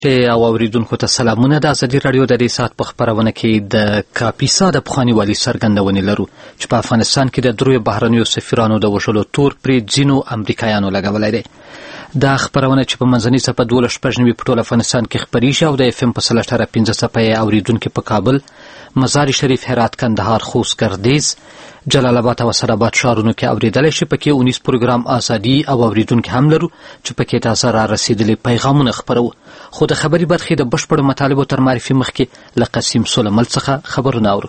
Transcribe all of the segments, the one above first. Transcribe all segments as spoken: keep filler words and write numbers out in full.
او اوریدونکو ته سلامونه. د ازادي راډیو د دې ساعت په خپرونه کې د کاپیسا د پخواني والي څرګندونې لرو چې په افغانستان کې د دریو بهرنیو سفیرانو د وژلو تور پرې ځینو امریکایانو لګولی دی. دا خپرونه چې په منځنۍ څپه دولس شپږ نوي په ټول افغانستان کې خپریږي او د اف ام په سل اټاره پنځه څپه یې اوریدونکي په کابل، مزار شریف، هرات، کندهار، خوست، ګردیز، جلال آباد او اسداباد ښارونو کې اوریدلی شي. پکې اونیز پروګرام ازادي او اوریدونکي هم لرو چې پکې تازه را رسېدلي پیغامونه خپروو. خو د خبري برخې د بشپړو مطالبو تر معرفي مخکې له قسیم سلیمل څخه خبرونه اورو.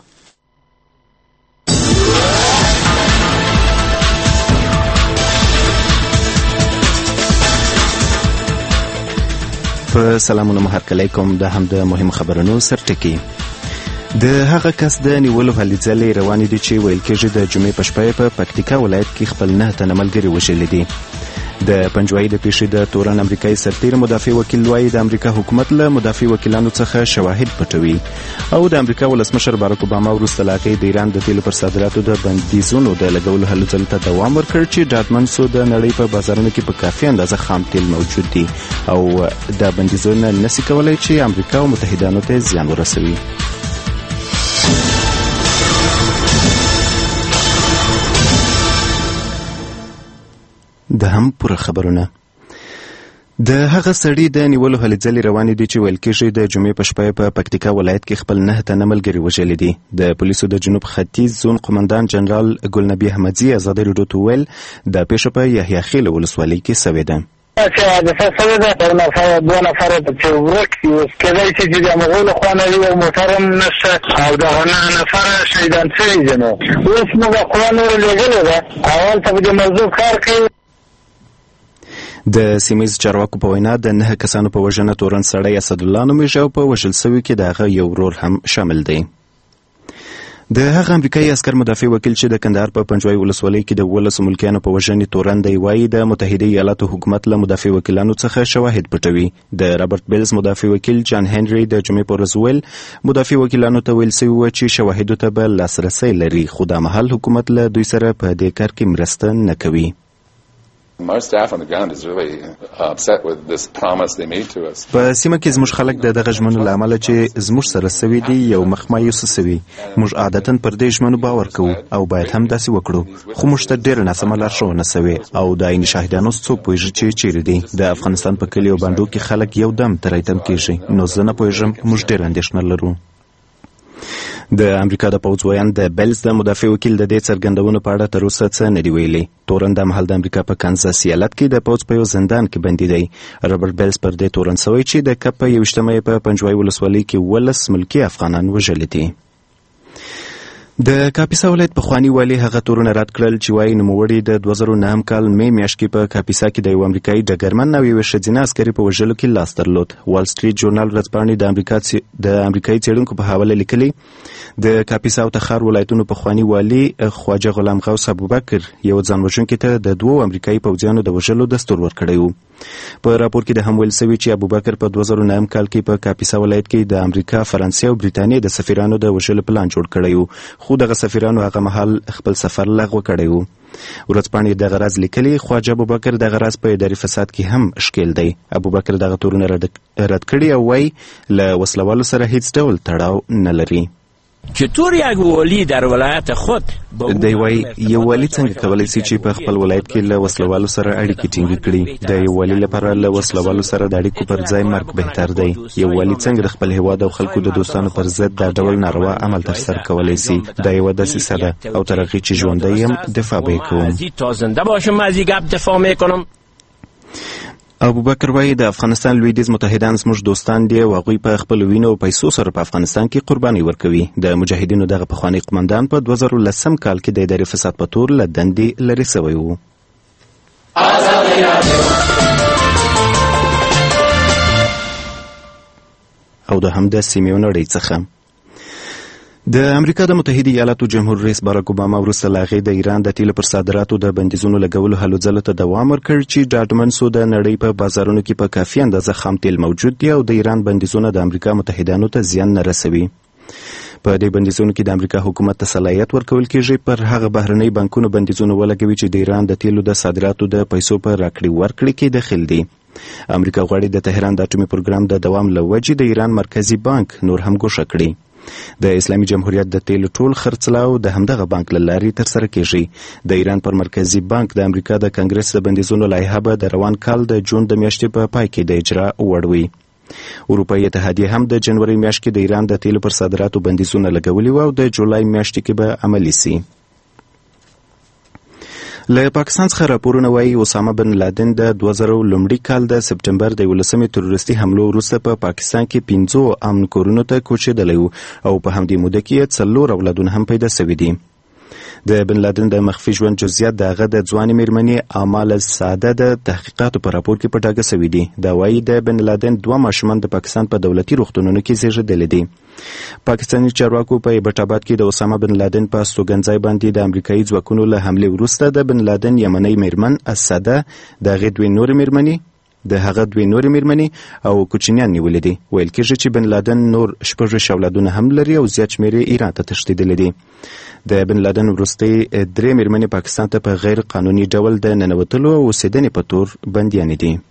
په سلامونه مو هرکلی کوم. دا هم د مهم خبرونو سرټکي. د هغه کس د نیولو هلې ځلې روانې دي چې ویل کېږي د جمعې په شپه په پکتیکا ولایت کې خپل نه تنه ملګري وژلي دي. د پنجوایي د پیښې د تورن امریکایي سرتیر مدافع وکیل وایي د امریکا حکومت له مدافع وکیلانو څخه شواهد پټوي او د امریکا ولسمشر باراک اوباما وروسته له هغې د ایران د تیلو پر صادراتو د بندیزونو د لګولو هلو ځلو ته دوام ورکړ چې ډاډمن سو د نړۍ په بازارونو کې په کافي اندازه خام تیل موجود دي او دا بندیزونه نسي کولی چې امریکا او متحدانو ته زیان ورسوي. د هم پوره خبرونه. د هغه سړي د نیولو هلې ځلې روانې دي چې ویل کېږي د جمعې په شپه په پکتیکا ولایت کې خپل نه تنه ملګري وژلي دي. د پولیسو د جنوب ختیځ زون قمندان جنرال ګلنبي احمدزي ازادي راډیو ته وویل د پیښه په یحیی خیل ولسوالۍ کې سوې ده. چې حادثه سوې ده پر نفر دوه نفره چې ورک دي، اوس کېدای شي چې د مغولو خوا نه وي او موټر هم نشته او دغه نهه نفره شهیدان شوي دي. نو اوس موږ خوا نورو لېږلې ده او هلته په دې موضوع کار کوي. د سیمهیز چارواکو په وینا د نه کسانو په وژنه تورن سړی اسدالله نومیږي او په وژل سوي کې د هغه یو ورور هم شامل دی. د هغه امریکایي عسکر مدافع وکیل چې د کندهار په پنجوایي ولسوالۍ کې د اوولسو ملکیانو په وژنې تورن دی وایي د متحده ایالاتو حکومت له مدافع وکیلانو څخه شواهد پټوي. د رابرټ بیلز مدافع وکیل جان هنري د جمعې په ورځ ویل مدافع وکیلانو ته ویل سوي وه چې شواهدو ته به لاسرسی لري، خو دا مهال حکومت له دوی سره په دې کار کې مرسته نه کوي. My staff on the ground is really upset with this promise they made to us. په سیمه کې زموږ خلک د دغه ژمنو له امله چې زموږ سره سوي دي یو مخ مایوسه سوي. موږ عادتاً پر دې ژمنو باور کوو او باید هم داسې وکړو، خو موږ ته ډېره ناسمه لارښوونه سوې او د عیني شاهدانو څوک پوهېږي چې چیرې دي. د افغانستان په کلیو او بانډو کې خلک یو دم تر ایتم کېږي، نو زه نه پوهېږم، موږ ډېره اندېښنه لرو. د امریکا د پوځ ویان د بیلز د مدافع وکیل د دې څرګندونو په اړه تر اوسه څه نه دي ویلي. تورن د مهال د امریکا په کانزاس ایالت کې د پوځ په یو زندان کې بندي دی. رابرټ بیلز پر دې تورن سوی چې د کپ په یویشتمه په پنجوایي ولسوالۍ کې اوولس ملکي افغانان وژلي دي. د کاپیسا ولایت پخواني والي هغه تورونه رد کړل چې وایي نوموړي د دوه زره نهم کال مې میاشت کې په کاپیسا کې د یو امریکایي ډګرمن او یوې ښځینه عسکري په وژلو کې لاس درلود. وال سټریټ ژورنال ورځپاڼې د امریکا د امریکایي څېړونکو په حواله لیکلي د کاپیسا او تخار ولایتونو پخواني والي خواجه غلام غوث ابوبکر یو ځانوژونکي ته د دوو امریکایي پوځیانو د وژلو دستور ورکړی و. په راپور کې د هم ویل سوي چې ابوبکر په دوه زره نهم کال کې په کاپیسا ولایت کې د امریکا، فرانسې او بریتانیې د سفیرانو د وژلو پلان جوړ کړی و، خو دغه سفیرانو هغه مهال خپل سفر لغوه کړی و. ورځپاڼې دغه راز لیکلي خواجه ابوبکر دغه راز په اداري فساد کې هم ښکیل دی. ابوبکر دغه تورونه رد کړي او وایي له وسلوالو سره هیڅ ډول تړاو نه لري. چطور یک والی در ولایت خود دی وایي یو والی څنګه کولی شي چې په خپل ولایت کې له وسلوالو سره اړیکې ټینګې کړي؟ د یو والي لپاره له وسلوالو سره د اړیکو پر ځای مرګ بهتر دی. یو والي څنګه د خپل هیواد او خلکو د دوستانو پر ضد دا ډول ناروا عمل ترسره کولی شي؟ دا یوه دسیسه ده او تر هغې چې ژوندی یم دفاع به یې کوم. ابوبکر وایي د افغانستان لویدیځ متحدان زموږ دوستان دي او هغوی په خپلو وینو او پیسو سره په افغانستان کې قرباني ورکوي. د مجاهدینو دغه پخوانی قمندان په دوه زره لسم کال کې د اداري فساد په تور له دندې لرې سوی و. او د هم د سیمې نړۍ څخه د امریکا د متحده ایالاتو جمهور رئیس باراک اوباما وروسته له هغې د ایران د تیلو پر صادراتو د بندیزونو لګولو هلو ځلو ته دوام ورکړ چې ډاډمن سو د نړۍ په بازارونو کې په کافي اندازه خام تیل موجود دي او د ایران بندیزونه د امریکا متحدانو ته زیان نه رسوي. په دې بندیزونو کې د امریکا حکومت ته صلاحیت ورکول کېږي پر هغه بهرنۍ بانکونو بندیزونه ولګوي چې د ایران د تیلو د صادراتو د پیسو په راکړې ورکړې کې دخیل دي. امریکا غواړي د تهران د اټومي پروګرام د دوام له وجې د ایران مرکزی بانک نور هم ګوښه کړي. د اسلامي جمهوریت د تیلو ټول خرڅلاو د همدغه بانک له لارې ترسره کیږي. د ایران پر مرکزی بانک د امریکا د کانګرس د بندیزونو لایحه به د روان کال د جون د میاشتې په پای کې د اجرا وړ وي. اروپایي اتحادیه هم د جنوري میاشت کې د ایران د تیلو پر صادراتو بندیزونه لګولي وو او د جولای میاشتې کې به عملي سي. له پاکستان څخه راپورونه وایي اسامه بن لادن د دوه زره لومړي کال د سپټمبر د یولسمې تروریستي حملو وروسته په پا پاکستان کې پنځو امن کورونو ته کوچېدلی و او په همدې موده کې یې څلور اولادونه هم پیدا سوي دي. د بن لادن د مخفي ژوند جزئیات د هغه د ځوانې مېرمنې اعمال ساده د تحقیقاتو په راپور کې په ډاګه سوي دي. دا وایي د بن لادن دوه ماشومان د پاکستان په دولتي روغتونونو کې زیږېدلي دي. پاکستاني چارواکو په ایبټ آباد کې د اسامه بن لادن په استوګنځای باندې د امریکایي ځواکونو له حملې وروسته د بن لادن یمنۍ مېرمن اساده د هغې دوې نورې مېرمنې د هغه دوی نورې مېرمنې او کوچنیان نیولې دي. ویل کېږي چې بن لادن نور شپږ اولادونه هم لري او زیات شمېر یې ایران ته تښتېدلي دي. د بن لادن وروستۍ درې مېرمنې پاکستان ته په غیر قانوني ډول د ننوتلو او اوسېدنې په تور بندیانې دي.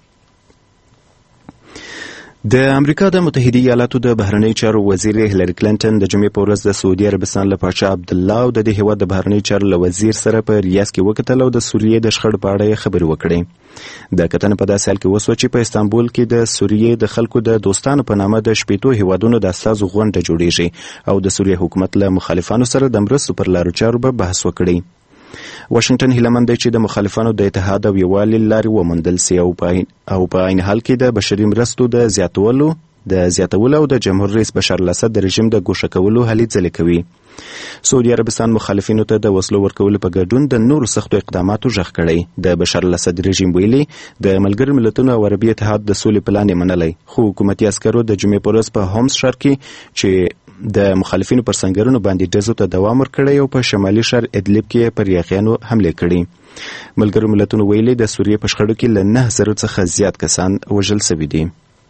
د امریکا د متحده ایالاتو د بهرنیو چارو وزیر هیلری کلینټن د جمعې په ورځ د سعودي عربستان له پاچا عبدالله او د دې هیواد د بهرنیو چارو له وزیر سره په ریاض کې وکتل او د سوریې د شخړو په اړه یې خبرې وکړې. د کتنې په داسې حال کې وسوه چې په استانبول کې د سوریې د خلکو د دوستانو په نامه د شپېتو هیوادونو د استازو غونډه جوړیږي او د سوریې حکومت له مخالفانو سره د مرستو پر لارو چارو به بحث وکړي. واشنگټن هیله مند دی چې د مخالفانو د اتحاد او یووالي لارې وموندل سي او په عین حال کې د بشري مرستو د زیاتولو د زیاتولو او د جمهور رئیس بشار الاسد د رژیم د ګوښه کولو هلې ځلې کوي. سعودي عربستان مخالفینو ته د وسلو ورکولو په ګډون د نورو سختو اقداماتو غږ کړی. د بشار الاسد رژیم ویلي د ملګرو ملتونو او عربي اتحاد د سولې پلان یې منلی، خو حکومتي عسکرو د جمعې په ورځ په هومس ښار کې چې د مخالفینو پر سنگرونو باندې ډزو ته دوام ورکړی او په شمالي ښار ادلب کې پر یاغیانو حملې کړي. ملګرو ملتونو ویلي د سوریې په شخړو کې له نه زرو څخه زیات کسان وژل سوي دي.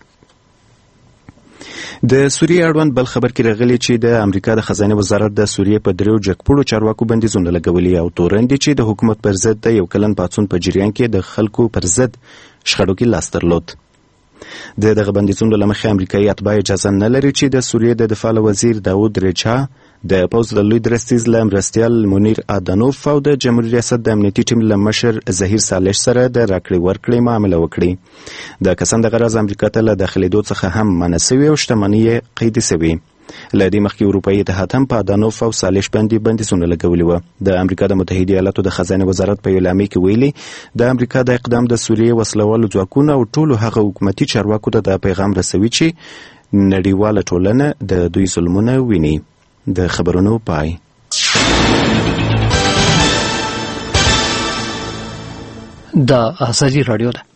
د سوریې اړوند بل خبر کې راغلی چې د امریکا د خزانه وزارت د سوریې په دریو جګپوړو چارواکو بندیزونه لګولي او تورن دي چې د حکومت پر ضد د یو کلن پاڅون په جریان کې د خلکو پر ضد شخړو کې لاس درلود. د دغه بندیزونو له مخې امریکایي اتباع اجازه نه لري چې د سوریې د دفاع وزیر داود ریچا د پوځ د لوی درستیز له مرستیال منیر آدانوف او د جمهوریت ریاست د امنیتي ټیم له مشر ظهیر صالح سره د راکړې ورکړې معامله وکړي. د کسان د غرض امریکا ته له داخلېدو څخه هم منع سوي او شتمنۍ یې قیدي سوي. له دې مخکې اروپایي اتحاد هم په آدانوف او صالح باندې بندیزونه لګولي وه. د امریکا د متحده ایالاتو د خزانه وزارت په اعلامیه کې ویلي د امریکا د اقدام د سوریې وسلوالو ځواکونو او ټولو هغه حکومتي چارواکو ته د پیغام رسوي چې نړیواله ټولنه د دوی ظلمونه ویني. د خبرونو پای. د ازادي رادیو ده.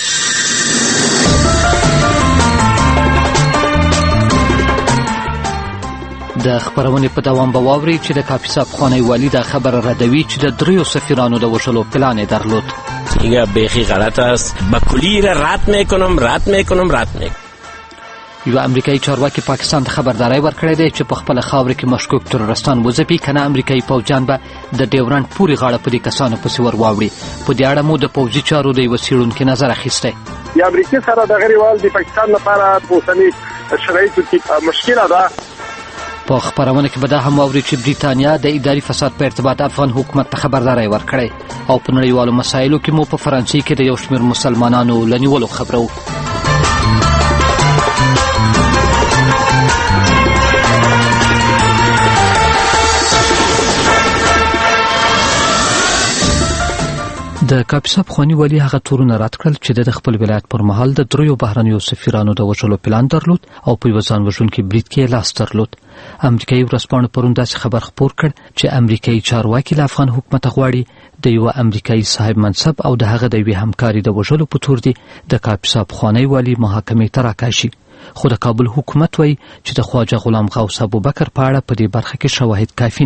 د خبرونې په دوام به واورئ چې د کاپیسا پخوانی والي دا خبره ردوي چې د دریو سفیرانو د وژلو پلان یې درلود. دیگه بیخی غلط است. با کلی را رد میکنم رد میکنم رد میکنم. یو امریکایي چارواکي پاکستان ته خبرداری ورکړی دی چې په خپله خاوره کې مشکوک ترورستان وځپي، که نه امریکایي پوځیان به د ډیورنډ پورې غاړه په دې کسانو پسې ور واوړي. په دې اړه مو د پوځي چارو د یوه څېړونکي نظر اخیستی. د امریکا سره دغه روال د پاکستان لپاره په اوسني شرایطو کې مشکله ده. په خبرونه کې به دا هم واوري چې بریتانیا د اداري فساد په ارتباط افغان حکومت ته خبرداری ورکړی او په نړیوالو مسایلو کې مو په فرانسې کې د یو شمېر مسلمانانو له نیولو خبرو. د کاپیسا پخواني والي هغه تورونه رد کړل چې د خپل ولایت پر مهال د دریو بهرنیو سفیرانو د وژلو پلان درلود او په یوه ځان وژونکي برید کې لاس درلود. امریکایي ورځپاڼو پرون داسې خبر خپور کړ چې امریکایي چارواکي له افغان حکومت غواړي د یوه امریکایي صاحب منصب او د هغه د یوې همکاري د وژلو په تور دي د کاپیسا پخوانی والي محاکمې ته راکاشي. خو د کابل حکومت وایي چې د خواجه غلام غوث ابوبکر په اړه په دې برخه کې شواهد کافي نه دي.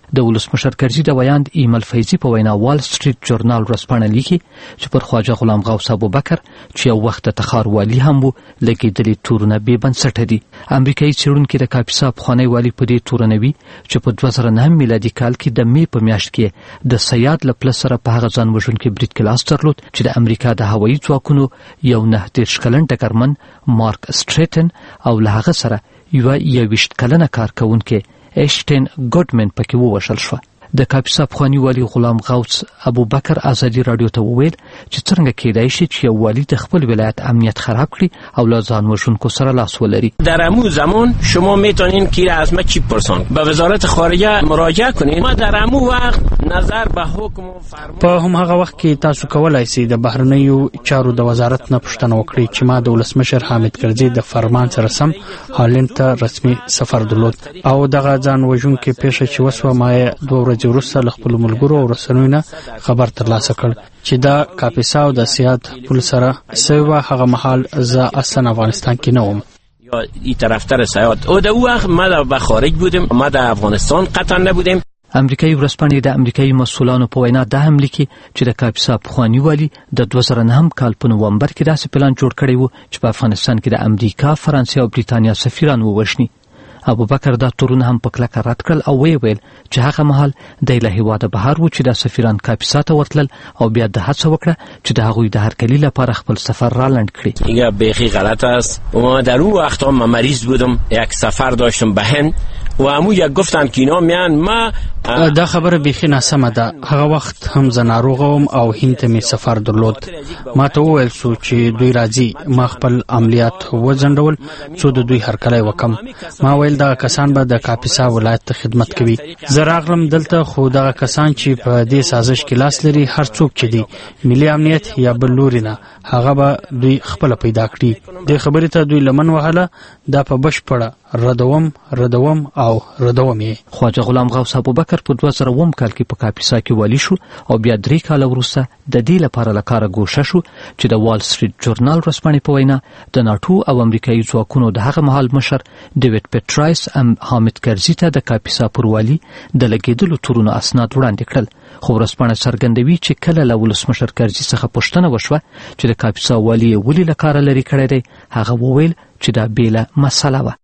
د ولسمشر کرزي د ویاند ایمل فیضي په وینا وال سټریټ جورنال ورځپاڼه لیکي چې پر خواجه غلام غوث ابوبکر چې یو وخت د تخار والي هم و لګېدلي تورونه بې بنسټه دي. امریکایي څېړونکي د کاپیسا پخوانی والي په دې تورونه وي چې په دوه زره نهم میلادي کال کې د مې په میاشت کې د سیاد له پله سره په هغه ځان وژونکي برید کې لاس درلود چې د امریکا د هوایي ځواکونو یو نهه دېرش کلن ډګرمن مارک سټریټن او له هغه سره یوه یوویشت کلنه کارکوونکې ایشټین ګوډمن پکې ووژل شوه. د کاپیسا پخوانی والي غلام غوث ابوبکر ازادي رادیو ته وویل چې څنګه کېدای شي چې یو والي د خپل ولایت امنیت خراب کړي او له ځان وژونکو سره لاس ولري. در امو زمان شما میتونین که از ما چی پرسان به وزارت خارجه مراجعه کنین. ما در امو وقت نظر به حکم و فرمان په هم هغه وخت کې تاسو کولای شئ د بهرنیو چارو د وزارت نه پوښتنه وکړئ چې ما د ولسمشر حامد کرزي د فرمان سره سم هالند ته رسمي سفر درلود او دغه ځان وژونکي پیښه چې وسوه ما یې دوه ورځې وروسته له خپلو ملګرو او رسنیو نه خبر ترلاسه کړ چې دا کاپیسا او د سیاد پل سره سوی وه. هغه مهال زه اصلا افغانستان کې نه وم. یا این طرفتر سیاد او در اون وقت ما به خارج بودیم، ما در افغانستان قطعا نبودیم. امریکایي ورځپاڼې د امریکایي مسؤلانو په وینا دا هم لیکي چې د کاپیسا پخوانی والي د دوه زره نهم کال په نومبر کې داسې پلان جوړ کړی و چې په افغانستان کې د امریکا، فرانسې او بریتانیا سفیران ووژني. ابوبکر دا تورونه هم په کلکه رد کړل او ویې ویل چې هغه مهال دی له هېواده بهر و چې دا سفیران کاپیسا ته ورتلل او بیا د هڅه وکړه چې د هغوی د هرکلي لپاره خپل سفر را لنډ کړي. این بیخی غلط است. و در اون وقت من مریض بودم، یک سفر داشتم به هند و همو یک گفتن که اینا میان ما دا خبره بیخی ناسمه ده. هغه وخت هم زه ناروغه وم او هند ته مې سفر درلود. ما ته وویل سو چې دوی راځي. ما خپل عملیات وځنډول څو د دوی هرکلی وکم. ما ویل دغه کسان به د کاپیسا ولایت ته خدمت کوي. زه راغلم دلته خو دغه کسان چې په دې سازش کې لاس لري هر څوک چې دی ملي امنیت یا بل لوري نه هغه به دوی خپله پیدا کړي. دې خبرې ته دوی لمن وهله. دا په بشپړه ردوم ردوم او ردوم یې. خواجه غلام غوث ابوبکر په دوه زره اووم کال کې په کاپیسا کې والي شو او بیا درې کاله وروسته د دې لپاره له کاره ګوښه شو چې د وال سټریټ جورنال ورځپاڼې په وینا د ناټو او امریکایي ځواکونو د هغه مهال مشر ډیوډ پیټرایس ام حامد کرزي ته د کاپیسا پر والي د لګېدلو تورونو اسناد وړاندې کړل. خو ورځپاڼه څرګندوي چې کله له ولسمشر کرزي څخه پوښتنه وشوه چې د کاپیسا والي یې ولې له کاره لرې کړی دی، هغه وویل چې دا بیله مسله وه.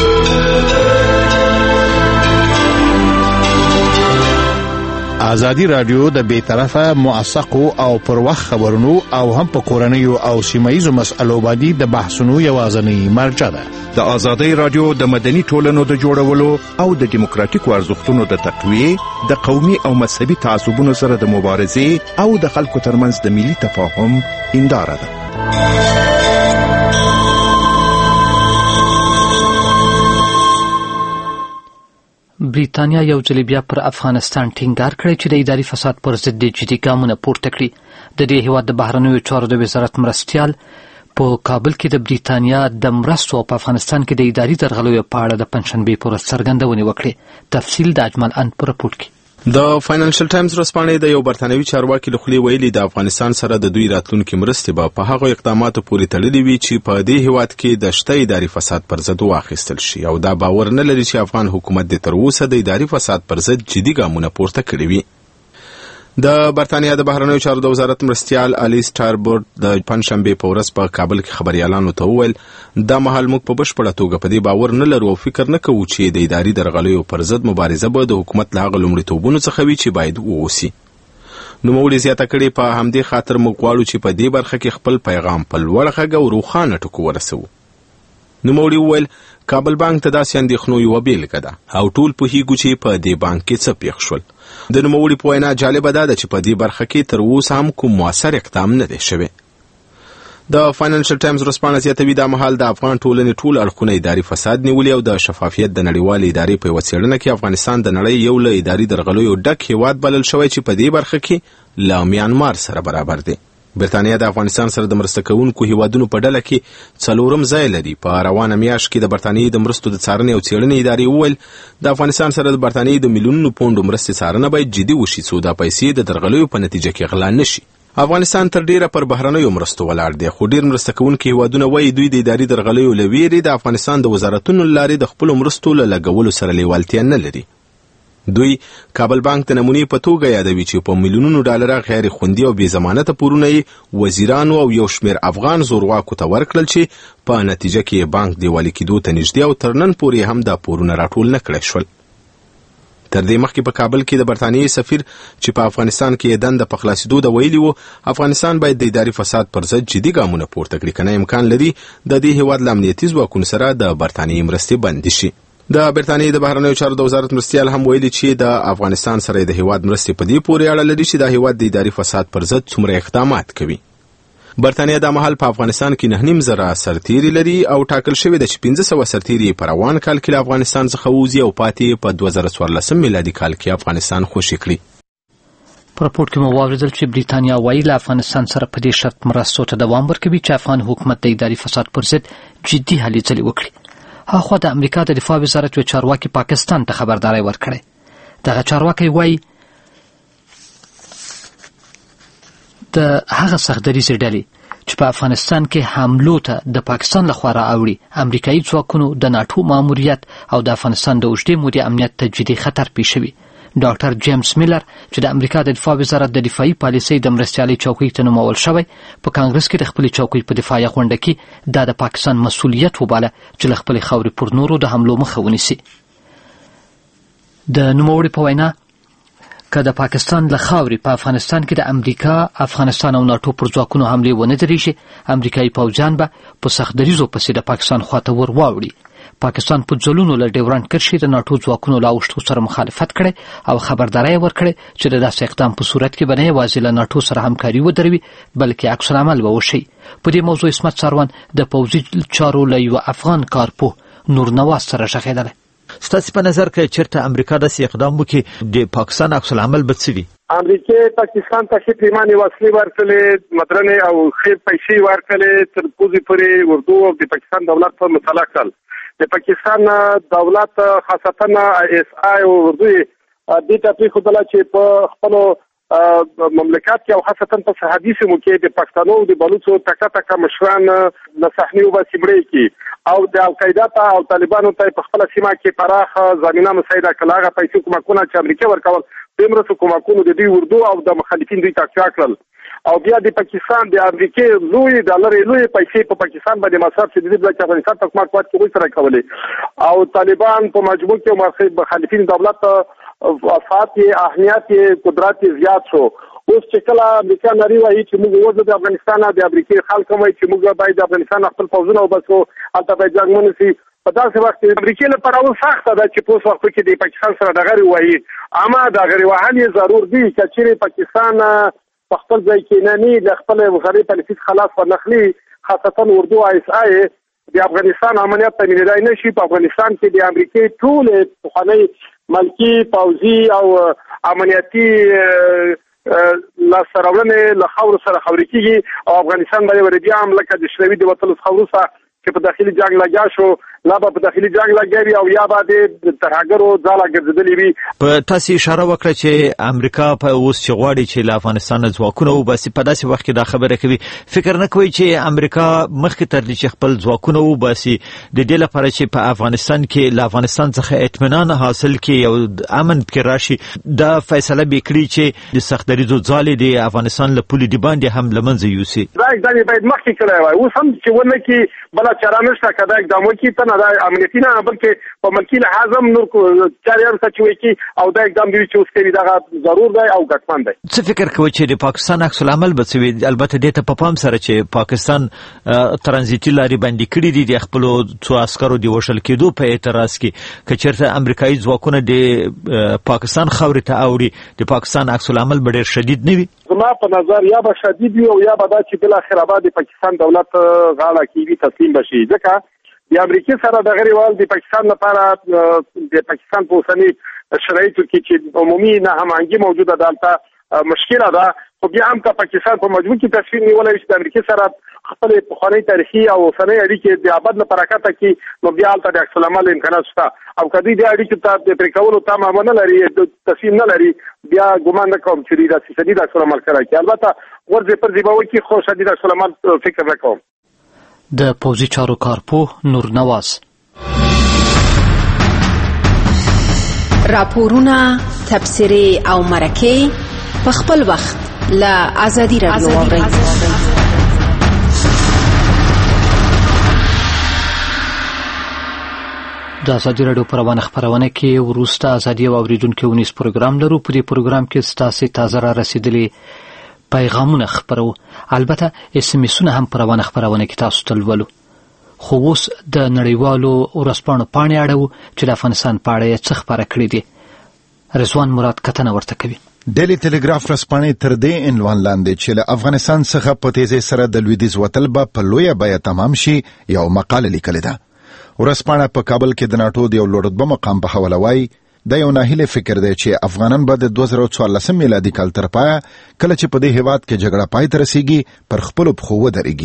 ازادي رادیو د بیطرفه، موثقو او پر وخت خبرونو او هم په کورنیو او سیمایي مسألو باندې د بحثونو یوازینی مرجع ده. د ازادي رادیو د مدني ټولنو د جوړولو او د دیموکراتیکو ارزښتونو د تقویې، د قومي او مذهبي تعصبونو سره د مبارزې او د خلکو ترمنځ د ملي تفاهم هنداره ده. بریتانیا یو ځل بیا پر افغانستان ټینګار کړی چې د اداري فساد پر ضد د جدي ګامونه پورته کړي. د دې هېواد د بهرنیو چارو د وزارت مرستیال په کابل کې د بریتانیا د مرستو په افغانستان کې د اداري درغلیو په اړه د پنځشنبې په ورځ څرګندونې وکړې. تفصیل د اجمل ان په راپور کې. د فاینانشل ټایمز ورځپاڼې د یو برتانوي چارواکي له خولې ویلي د افغانستان سره د دوی راتلونکي مرستې به په هغو اقداماتو پورې تړلې وي چې په دې هیواد کې د شته اداري فساد پر ضد واخیستل شي او دا باور نه لري چې افغان حکومت د تر اوسه د اداري فساد پر ضد جدي ګامونه پورته کړي وي. د برتانیا د بهرنیو چارو د وزارت مرستیال الیس ټاربورد د پنځشنبې په ورځ په کابل کې خبريالانو ته وویل دا مهال موږ په بشپړه توګه په دې باور نه لرو او فکر نه کوو چې د اداري درغلیو پر ضد مبارزه به د حکومت له هغه لومړیتوبونو څخه وي چې باید ووسي. نوموړي زیاته کړې په همدې خاطر موږ غواړو چې په دې برخه کې خپل پیغام په لوړ غږ او روښانه ټکو ورسوو. نوموړي وویل کابل بانک ته داسې اندېښنو یوه بیلګه ده او ټول پوهیږو چې په دې بانک کې څه پېښ شول. د نوموړي په وینا جالبه دا ده چې په دې برخه کې تر اوسه هم کوم مؤثر اقدام نه دی شوی. د فاینانشل ټایمز ورځپاڼه زیاتوي دا مهال د افغان ټولنې ټول اړخونه اداري فساد نیولي او د شفافیت د نړیوالې ادارې په یوه څېړنه کې افغانستان د نړۍ یو له اداري درغلیو ډک هیواد بلل شوی چې په دې برخه کې له میانمار سره برابر دی. برتانیا د افغانستان سره د مرسته کوونکو هیوادونو په ډله کې څلورم ځای لري. په روانه میاشت کې د برتانیې د مرستو د څارنې او څېړنې ادارې وویل د افغانستان سره د برتانیې د میلیونونو پونډو مرستې څارنه باید جدي وشي څو دا پیسې د درغلیو په نتیجه کې غلا نشي. افغانستان تر ډیره پر بهرنیو مرستو ولاړ دی خو ډیر مرسته کوونکي هیوادونه وایي دوی د اداري درغلیو له ویرې د افغانستان د وزارتونو له لارې د خپلو مرستو له لګولو سره لیوالتیا نه لري. دوی کابل بانک د نمونې په توګه یادوي چې په میلیونونو ډالر غیر خوندي او بې ضمانته پورونه یې وزیرانو او یو شمېر افغان زورواکو ته ورکړل چې په نتیجه کې بانک دیوالي کېدو ته نږدې او تر نن پورې هم دا پورونه راټول نه کړای شول. تر دې مخکې په کابل کې د برتانیې سفیر چې په افغانستان کې یې دنده په خلاصېدو د ویلي وو افغانستان باید د اداري فساد پر ضد جدي ګامونه پورته کړي، کنه امکان لري د دې هېواد له امنیتي ځواکونو سره د برتانیې مرستې بندي شي. د برتانیې د بهرنیو چارو د وزارت مرستیال هم ویلي چې د افغانستان سره د هېواد مرستې په دې پورې اړه لري چې د هېواد د اداري فساد پر ضد څومره اقدامات کوي. برتانیا د مهال په افغانستان کې نه نیم زره سرتیري لري او ټاکل شوی د چې پنځه سوه سرتیري په روان کال کې له افغانستان څخه ووځي او پاتې په دوه زره څوارلسم میلادي کال کې افغانستان خوشي کړي. په راپور کې مو واورېدل چې بریتانیا وایي له افغانستان سره په دې شرط مرستو ته دوام ورکوي چې افغان حکومت د اداري فساد پر ضد جدي هلې ځلې وکړي. هاخوا د امریکا د دفاع وزارت یو چارواکي پاکستان ته خبرداری ورکړی. دغه چارواکی وایي د هغه سختدریځې ډلې چې په افغانستان کې حملو ته د پاکستان لخوا راوړي امریکایي ځواکونو د ناټو ماموریت او د افغانستان د اوږدې مودې امنیت ته جدي خطر پیښ شوي. ډاکټر جیمز میلر چې د امریکا د دفاع وزارت د دفاعي پالیسۍ د مرستیالۍ چوکۍ ته نومول شوی په کانګرس کې د خپلې چوکۍ په دفاعي غونډه کې دا د پاکستان مسؤلیت وباله چې له خپلې خاورې پر نورو د حملو مخه ونیسي. د نوموړي په وینا که د پاکستان له خاورې په افغانستان کې د امریکا، افغانستان او ناټو پر ځواکونو حملې ونه درېږي امریکایي پوځیان به په سختدریځو پسې د پاکستان خواته ور واوړي. پاکستان په ځلونو له ډیورنډ کرښې د ناټو ځواکونو له اوښتو سره مخالفت کړی او خبرداری ورکړی چې د داسې اقدام په صورت کې به نه یوازې له ناټو سره همکاري ودروي بلکې عکس العمل به وشي. په دې موضوع عصمت ساروان د پوځي چارو له یوه افغان کارپوه نور نواز سره غږېدلی. ستاسو په نظر کې چیرته امریکا داسې اقدام وکړي د پاکستان عکس العمل به څه وي؟ امریکا پاکستان ته ښې پیمانې وسلې ورکړلې، مدرنې او ښې پیسې ورکړلې تر پوزې پورې اردو او د پاکستان دولت په مطالعه کړل. د پاکستان دولت خاصتا اس آی او اردو دې ته پرېښودله چې په خپلو مملکت کې او خاصتا په سرحدي سیمو کې د پښتنو او د بلوچو تکه تکه مشران له صحنې وباسي مړې کړي او د القاعده ته او طالبانو ته په خپله سیمه کې پراخه زمینه مساعده کړله. هغه پیسې کومکونه چې امریکا ورکول د مرستو کومکونو د دوی اردو او د مخالفین دوی تقویه کړل او بیا د پاکستان د امریکا لوی ډالر لوی پیسې په پاکستان باندې مصرف چې د دې بلکې افغانستان ته کومک کوي چې سره کولې او طالبان په مجموع کې مخالفین دولت افات اهمیت قدرت زیات شو. اوس چې کله امریکا نری وایي چې موږ وځو د افغانستان د امریکای خلک وایي چې موږ باید د افغانستان خپل پوځونه وباسو هلته باید جنګ ونیسي. په داسې وخت کې امریکا لپاره اوس سخته ده چې په اوس وخت کې د پاکستان سره دغه وایي اما دغه وهل یې ضرور دي چې چیرې پاکستان په خپل ځای کې نه ني د خپل غریب پالیسي خلاص ورنخلي خاصتا اردو اس آی د افغانستان امنیت تامینېدای نشي. په افغانستان کې د امریکای ټول پخوانی ملکی پوځي او امنیتي لاسته راوړنې له خاورو سره خاورې کېږي او افغانستان باندې ورې بیا هم لکه د شوروي د وتلو څخه وروسته چې په داخلي جنګ لګیا شو لا به په داخلي جنګ لګیا وي او یا به د ترهګرو ځاله ګرځېدلې وي. په تاسې اشاره وکړه چې امریکا په اوس چې غواړي چې له افغانستان ځواکونه وباسي په داسې وخت کې دا خبره کوي فکر نه کوي چې امریکا مخکې تر دې چې خپل ځواکونه وباسي د دې لپاره چې په افغانستان کې له افغانستان څخه اطمینان حاصل کړي او امن پکې راشي دا فیصله به کړي چې د سختدریځو ځالې د افغانستان له پولې د باندې هم له منځه یوسي. دا اقدام باید مخکې کړی وای اوس هم چې ونه کې بله چاره نشته که دا اقدام وکړي ته نه دا امنیتي نه بلکې په ملکي لحاظ هم نور چارې هم څه چې وکړي او دا اقدام دوی چې اوس کوي دغه ضرور دی او ګټمن دی. څه فکر کوئ چې د پاکستان عکس العمل به څه وي؟ البته دې ته په پام سره چې پاکستان ترانزیتي لارې بندي کړي دي د خپلو څو عسکرو د وژل کېدو په اعتراض کې که چېرته امریکایي ځواکونه د پاکستان خاورې ته اوړي د پاکستان عکس العمل به ډېر شدید نه وي؟ زما په نظر یا به شدید وي او یا به دا چې بالاخره به د پاکستان دولت غاړه کېږي تسلیم به شي. ځکه د امریکا سره دغه ریوال د پاکستان لپاره د پاکستان په اوسني شرایطو کې چې عمومي نه هماهنګي موجوده ده هلته مشکله ده خو بیا هم که پاکستان په مجموع کې تصمیم نیولی شي د امریکا سره خپلې پخوانۍ تاریخي او اوسنۍ اړیکې د ابد لپاره قطع کړي نو بیا هلته د عکس العمل امکانات شته او که دوی دې اړیکو ته د پرې کولو تمه ونه لري تصمیم نه لري بیا ګمان نه کوم چې دوی داسې شدید عکس العمل کړی کړي. البته ورځې پرځې به وکړي خو شدید عکس العمل فکر نه کوم. د پوځي چارو کارپوه نور نواز. راپورونه، تبصرې او مرکې په خپل وخت له ازادي راډیو واورئ. د ازادي راډیو په روانه خپرونه کې وروسته ازادي او اوریدونکو ونیس پروګرام لرو. په دې پروګرام کې ستاسو تازه را رسیدلي پیغامونه خبرو، البته اس ام اسونه هم په روانه خپرونه کې تاسو ته لولو. خو اوس د نړیوالو ورځپاڼو پاڼې اړوو چې د افغانستان په اړه یې څه خبره کړې دي. رضوان مراد کتنه ورته کوي. ډیلی ټلګراف ورځپاڼې تر دې عنوان لاندې چې له افغانستان څخه په تیزی سره د لویدیځ وتل به په لویه بیه تمام شي یو مقاله لیکلې ده. ورځپاڼه په کابل کې د ناټو د یو لوړ رتبه مقام په حواله وایي د یو ناهیله فکر دی چې افغانان به د دوه زره څوارلسم میلادي کال تر پایه کله چې په دې هیواد کې جګړه پای ته رسیږي پر خپلو پښو ودرېږي.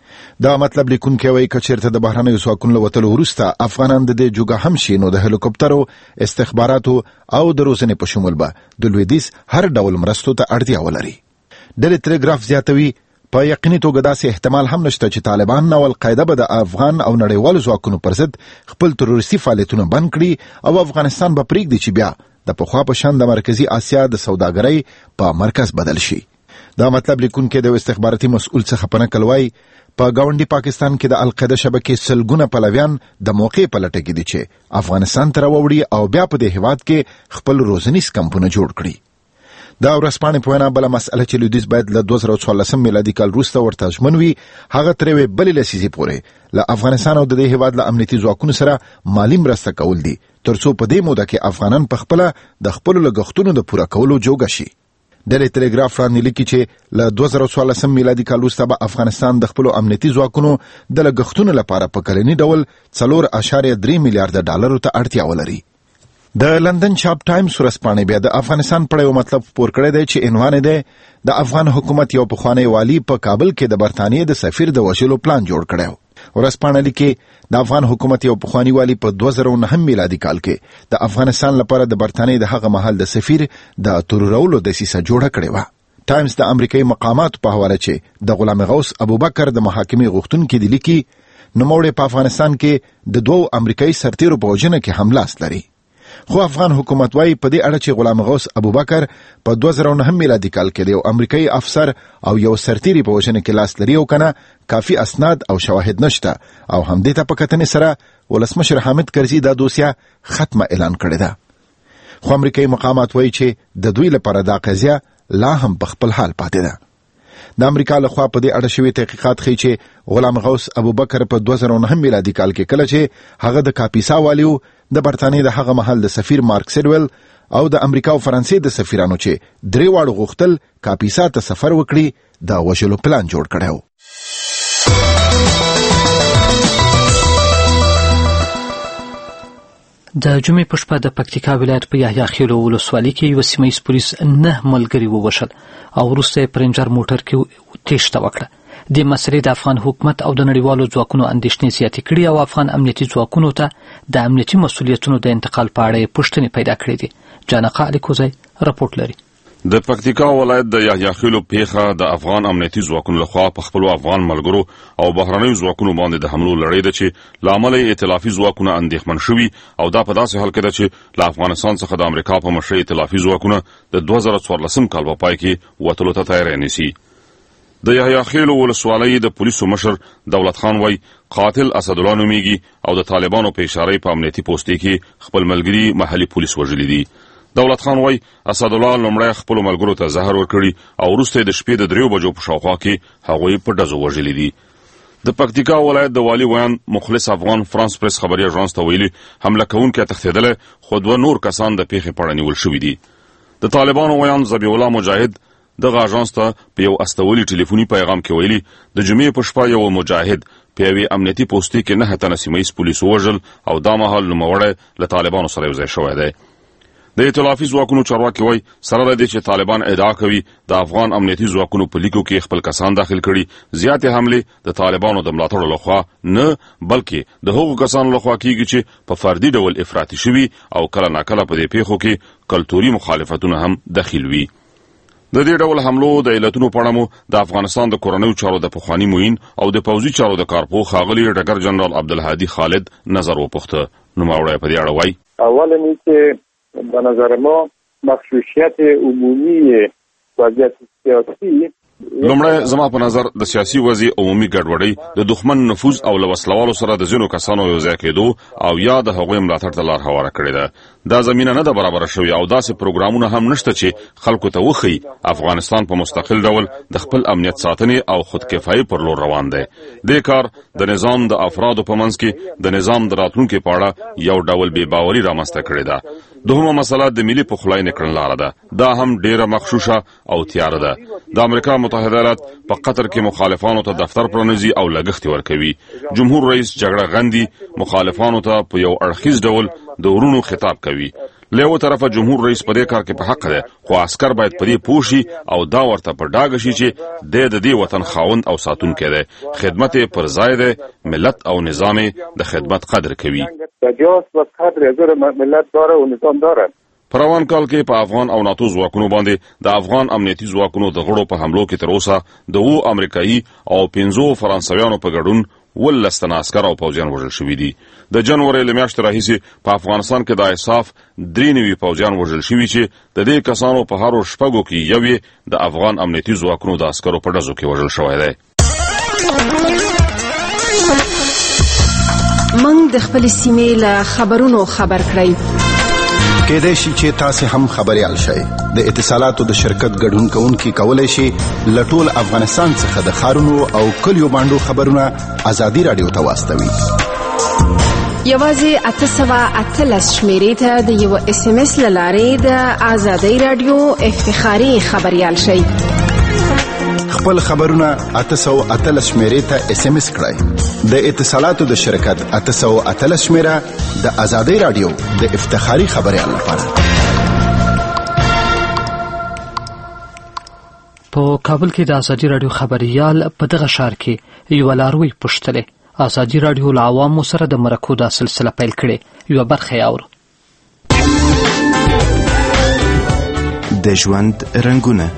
دا مطلب لیکونکی وایي که چېرته د بهرنیو ځواکونو له وتلو وروسته افغانان د دې جوګه هم شي نو د هلیکوپټرو، استخباراتو او د روزنې په شمول به د لویدیځ هر ډول مرستو ته اړتیا ولري. ډیلی ټلګراف زیاتوي په یقیني توګه داسې احتمال هم نشته چې طالبان او القاعده به د افغان او نړیوالو ځواکونو پر ضد خپل تروریستي فعالیتونه بند کړي او افغانستان به پرېږدي چې بیا د پخوا په شان د مرکزي اسیا د سوداګرۍ په مرکز بدل شي. دا مطلب لیکونکی د استخباراتي مسؤل څخه په نقل وایي په ګاونډي پاکستان کې د القاعده شبکې سلګونه پلویان د موقع په لټه کې دي چې افغانستان ته راوړي او بیا په دې هیواد کې خپل روزنیز کمپونه جوړ کړي. دا ورځپاڼې په وینا بله مسئله چې لویدیځ باید له دوه زره څوارلسم میلادي کال وروسته ورته ژمن وي هغه تر یوې بلې لسیزې پورې له افغانستان او د دې هیواد له امنیتي ځواکونو سره مالي مرسته کول دي تر څو په دې موده کې افغانان په خپله د خپلو لګښتونو د پوره کولو جوګه شي. ډیلی ټلګراف وړاندې لیکي چې له دوه زره څوارلسم میلادي کال وروسته به افغانستان د خپلو امنیتي ځواکونو د لګښتونو لپاره په کلني ډول څلور اعشاریه درې میلیارده ډالرو ته اړتیا ولري. د لندن چاپ ټایمز ورځپاڼې بیا د افغانستان په اړه یو مطلب خپور کړی دی چې عنوان دی د افغان حکومت یو پخوانی والي په کابل کې د برطانیې د سفیر د وژلو پلان جوړ کړی و. ورځپاڼه لیکي د افغان حکومت یو پخوانی والي په دوه زره نهم میلادي کال کې د افغانستان لپاره د برطانیې د هغه مهال د سفیر د تورولو دسیسه جوړه کړې وه. ټایمز د امریکایي مقاماتو په حواله چې د غلام غوث ابوبکر د محاکمې غوښتونکي دی لیکي نوموړی په افغانستان کې د دوو امریکایي سرتیرو په وژنه کې هم لاس لري. خو افغان حکومت وايي په دې اړه چې غلام غوث ابوبکر په دوه زره نهم میلادي کال کې د یو امریکایي افسر او یو سرتیري په وژنه کې لاس لري او کنه کافي اسناد او شواهد نشته او همدې ته په کتنې سره ولسمشر حامد کرزي دا دوسیه ختمه اعلان کړې ده. خو امریکایي مقامات وايي چې د دوی لپاره دا قضیه لا هم په خپل حال پاتې ده. د امریکا لخوا په دې اړه شوي تحقیقات ښیي چې غلام غوث ابوبکر په دوه زره نهم میلادي کال کې کله چې هغه د کاپیسا والیو د برطانیې د هغه مهال د سفیر مارک سیډویل او د امریکا او فرانسې د سفیرانو چې درې واړو غوښتل کاپیسا ته سفر وکړي د وژلو پلان جوړ کړی و. د جمعې په شپه د پکتیکا ولایت په یحیی خیلو ولسوالۍ کې یو سیمه ییز پولیس نه ملګري ووژل او وروسته یې په رینجر موټر کې تېښته وکړه. د مسلې د افغان حکومت او د نړیوالو ځواکونو اندېښنې زیاتې کړي او افغان امنیتي ځواکونو ته د امنیتي مسؤلیتونو د انتقال په اړه پوښتنې پیدا کړې دي. جانقه علیکوزی رپورټ لري. د پکتیکا ولایت د یحیی خیلو پیښه د افغان امنیتي ځواکونو لخوا په خپلو افغان ملګرو او بهرنیو ځواکونو باندې د حملو لړۍ ده چې له امله یې ائتلافي ځواکونه اندېښمن شوي او دا په داسې حال کې ده چې له افغانستان څخه د امریکا په مشرۍ ائتلافي ځواکونه د دوه زره څوارلسم کال په پای کې وتلو ته تیاری نیسي. د یحیی خیلو ولسوالۍ د پولیسو مشر دولت خان وای قاتل اسدالله نومیږي او د طالبانو په اشاره په امنیتي پوسټ کې خپل ملګري محلي پولیس وژلي دي. دولت خان وای اسدالله لومړی خپل ملګرو ته زهر ورکړي او وروسته د شپې د دریو بجو په شاوخوا کې هغوی په ډزو وژلي دي. د پکتیکا ولایت د والي ویان مخلص افغان فرانس پریس خبري اژانس ته ویلي حمله کوونکی تښتېدلی خو دوه نور کسان د پیښې په اړه نیول شوي دي. د طالبانو ویان ذبیح الله مجاهد دغه اژانس ته په یو استولي ټلیفوني پیغام کې ویلي د جمعې په شپه یو مجاهد په یوې امنیتي پوستې کې نه تنه سیمه ییز پولیس ووژل او دا مهال نوموړی له طالبانو سره یوځای شوی دی. د ائتلافي ځواکونو چارواکي وایي سره له دې چې طالبان ادعا کوي د افغان امنیتي ځواکونو په لیکو کې خپل کسان داخل کړي زیاتې حملې د طالبانو د ملاتړو لخوا نه بلکې د هغو کسانو لخوا کیږي چې په فردي ډول افراطي شوي او کله ناکله په دې پیښو کې کلتوري مخالفتونه هم دخیل وي. د دې ډول حملو د علتونو په اړه مو د افغانستان د کورنیو چارو د پخواني معین او د پوځي چارو د کارپوه ښاغلي ډګر جنرال عبدالهادي خالد نظر وپوښته. نوموړی په دې اړه وایي اولا چې به نظر ما مشروعیت عمومی وضعیت سیاسی لومړی زما په نظر د سیاسي وضع عمومي ګډوډۍ د دښمن نفوذ او لوسلوالو سره د ځینو کسانو یو ځای کېدو او یا د هغوی ملاتړ ته لار هواره کړې ده. دا زمینه نه ده برابره شوې او داسې پروګرامونه هم نشته چې خلکو ته وښیي افغانستان په مستقل ډول د خپل امنیت ساتنې او خودکفایي پر لور روان دی. دې کار د نظام د افرادو په منځ کې د نظام د راتلونکي په اړه یو ډول بې باوري رامنځته کړې ده. دوهمه مسله د ملي پخلاینې کړنلاره ده. دا هم ډیره مغشوشه او تیاره ده. د امریکا متحده ایالات په قطر کې مخالفانو ته دفتر پرانیزي او لګښت ورکوي. جمهور رئیس جګړه غندي مخالفانو ته په یو اړخیز ډول د ورونو خطاب کوي. له یو طرفه جمهور رئیس په دې کار کې په حق دی، خو عسكر باید په دې پوه شي او دا ورته په ډاګه شي چې د دې وطن خاوند او ساتونکی دی. خدمت یې پر ځای دی، ملت او نظام د خدمت قدر کوي. په روان کال کې په افغان او ناتو ځواکونو باندې د افغان امنیتي ځواکونو د غړو په حملو کې تر اوسه د اوو امریکایي او پنځو فرانسویانو په ګډون ولس تنه عسكر او پوځیان وژل شوي دي. د جنوري له میاشتې راهیسې په افغانستان کې د انصاف درې نوي پوځیان وژل شوي چې د دې کسانو په هرو شپږو کې یو یې د افغان امنیتي ځواکونو د عسکرو په ډزو کې وژل شوی دی. موږ د خپل سیمې له خبرونو خبر کړئ. کېدای شي چې تاسو هم خبريال شئ. د اتصالاتو د شرکت ګډون کوونکي کولای شي لټول افغانستان څخه د خارونو او کلیو باندې خبرونه ازادي رادیو ته واستوي. یوازې اته سوه اتلس شمیرې ته د یو اس ام اس له لارې د ازادي رادیو افتخاري خبريال شئ. خپل خبرونه اته سوه اتلس شمیرې ته اس ام اس کړئ. د اتصالاتو د شرکت اته سوه اتلس شمیره د ازادي رادیو د افتخاري خبريال لپاره. په کابل کې د ازادي رادیو خبريال په دغه ښار کې یو لاروي پښتله ازادي رادیو له عوامو سره د مرکو د سلسله پیل کړي. یو برخه یاور د ژوند رنگونه.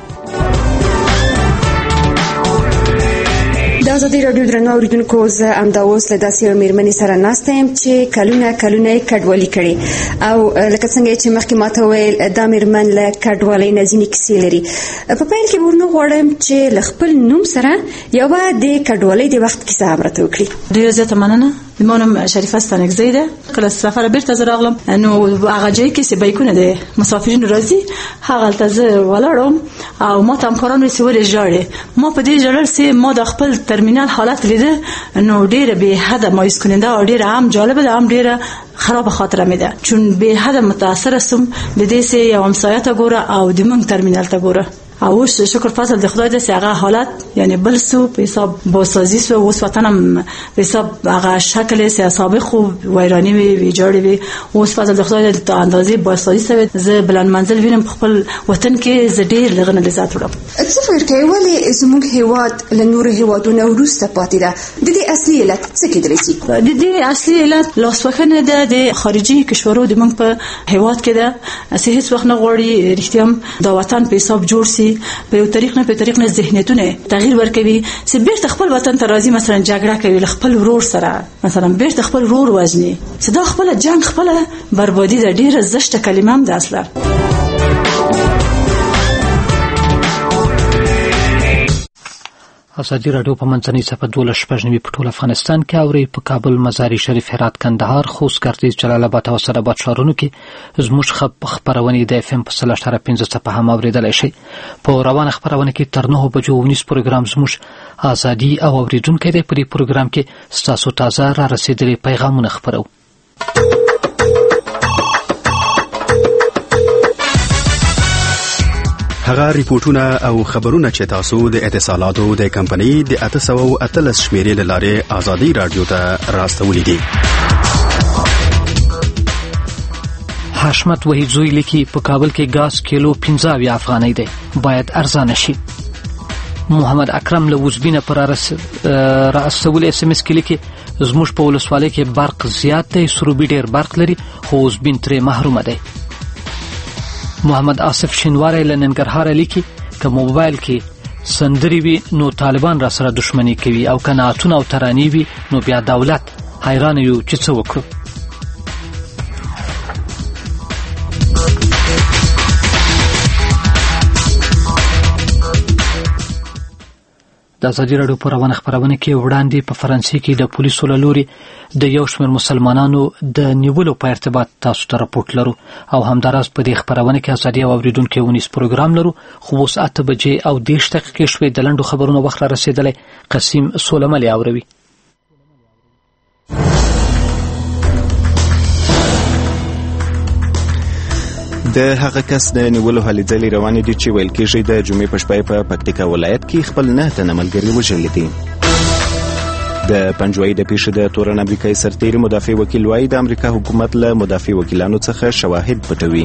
د ازادي رادیو درنو اوریدونکو، زه امدا اوس له داسې یو میرمنې سره ناسته یم چې کلونه کلونه یې کډوالي کړې او لکه څنګه چې مخکې ماته وویل دا میرمن له کډوالۍ نه ځینې کیسې لري. په پیل کې ورنه غواړم چې له خپل نوم سره یوه د کډوالۍ د وخت کیسه هم راته وکړي. ډېره زیاته مننه. زما نوم شریفه ستانکزی ده. کله سفر بیرته زه راغلم نو هغه ځای کې چې بیکونه د مسافرینو راځي هغلته زه ولاړم او ما ته همکاران ویل چې ولې ژاړې. ما په دې ژړل چې ما د خپل ترمینال حالت لیده نو ډېره بې حده مایوس کننده او ډېره هم جالبه ده، هم ډېره خراب خاطره مې ده، چون بې حده متاثره سوم د دې چې یو همسایه ته ګوره او د موږ ترمینال ته ګوره. او اوس شکر فضل د خدای د هغه حالت یعنی بل سو په حساب بازسازی سو اوس وطنم په حساب هغه شکل سیاسي خو ویرانی وی ویجاړي وی اوس فضل د خدای د اندازې بازسازی سو زه بلند منزل وینم په خپل وطن کې زه ډیر لغنه لذت وړم. څه فکر کوي ولې زموږ هیواد له نورو هیوادونو وروسته پاتې ده؟ د دې اصلي علت څه کېدلی شي؟ د دې اصلي علت لاسوهنه ده د خارجي کشورو د موږ په هیواد کې ده. اسې هیڅ وخت نه غواړي رښتیا د وطن په حساب جوړ سي، په یو طریق نه په طریق نه ذهنیتونه تغییر ورکوي چې بیرته خپل وطن ته راځي، مثلا جګړه کوي له خپل ورور سره، مثلا بیرته خپل ورور وژني چې دا خپل جنگ خپل بربادي ده. ډیره زشته کلمه هم ده اصلا. ازادي رادیو په منځنۍ صفحه دولس شپږ نوي په ټول افغانستان کې اوري. په کابل، مزار شریف، هرات، کندهار، خوست، ګردیز، جلال آباد او سرآباد ښارونو کې زموږ خبرونه د اف ام په سل اشاره پنځه صفحه هم اوریدلای شي. په روانه خبرونه کې تر نهو بجو ونیس پروګرام زموږ ازادي او اوریدونکو دی. په دې پروګرام کې ستاسو تازه را رسیدلي پیغامونه خبرو. هغه ریپورتونه او خبرونه چې تاسو د اتصالاتو د کمپنۍ د اته سوه اتلس شمیرې له لارې ازادي رادیو ته راستولې دي. حشمت وحیدزوی لیکي په کابل کې غاز کیلو پنځه اویا افغانۍ دی، باید ارزانه شي. محمد اکرم له وزبینه پر راستول اس ام اس کې لیکي زموږ په ولسوالۍ کې برق زیات دی، سروبي ډیر برق لري خو وزبین ترې محروم دی. محمد آصف شینواری له ننګرهار لیکي که موبایل کې سندري وي نو طالبان را سره دښمنی کوي او که نعتونه او ترانې وي نو بیا دولت حیران یو چې څه وکړو. د ازادي راډیو په روانه خبرونه کې وړاندې په فرانسې کې د پولیسو له لوري د یو شمېر مسلمانانو د نیولو په ارتباط تاسو ته راپورټ لرو او همداراز په دې خبرونه کې ازادي اوریدونکو ونیس پروګرام لرو. خو اوس اته بجې او دېرش دقیقې شوې. د لنډو خبرونو وخت را رسېدلی. قسیم سولملي اوروي. د هغه کس د نیولو هلې ځلې روانې دي چې ویل کېږي د جمعې په شپه په پکتیکا ولایت کې خپل نه تنه ملګري وژلي دي. د پنجوایي د پیښې د تورن امریکایي سرتیري مدافع وکیل وایي د امریکا حکومت له مدافع وکیلانو څخه شواهد پټوي.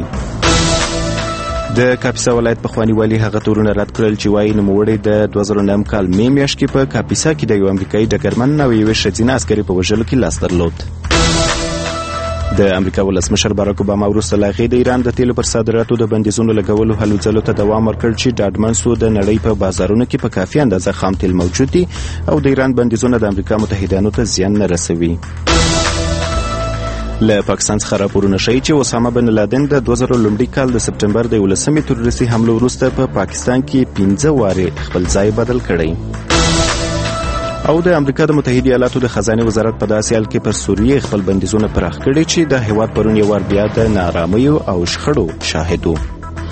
د کاپیسا ولایت پخواني والي هغه تورونه رد کړل چې وایي نوموړی د دوه زره نهم کال مې میاشت کې په کاپیسا کې د یو امریکایي ډګرمن او یوې ښځینه عسکري په وژلو کې لاس درلود. د امریکا ولسمشر باراک اوباما وروسته له هغې د ایران د تیلو پر صادراتو د بندیزونو لګولو هلو ځلو ته دوام ورکړ چې ډاډمن سو د نړۍ په بازارونو کې په کافي اندازه خام تیل موجود دي او د ایران بندیزونه د امریکا متحدانو ته زیان نه رسوي. له پاکستان څخه راپورونه ښیي چې اسامه بن لادن د دوه زره لومړي کال د سپټمبر د یولسمې تروریستي حملو وروسته په پا پاکستان کې پنځه وارې خپل ځای بدل کړی. او د امریکا د متحده ایالاتو د خزانه وزارت په داسې حال کې پر سوریه خپل بندیزونه پراخ کړي چې د هیواد پرون یو وار بیا د نارامیو او شخړو شاهد وو.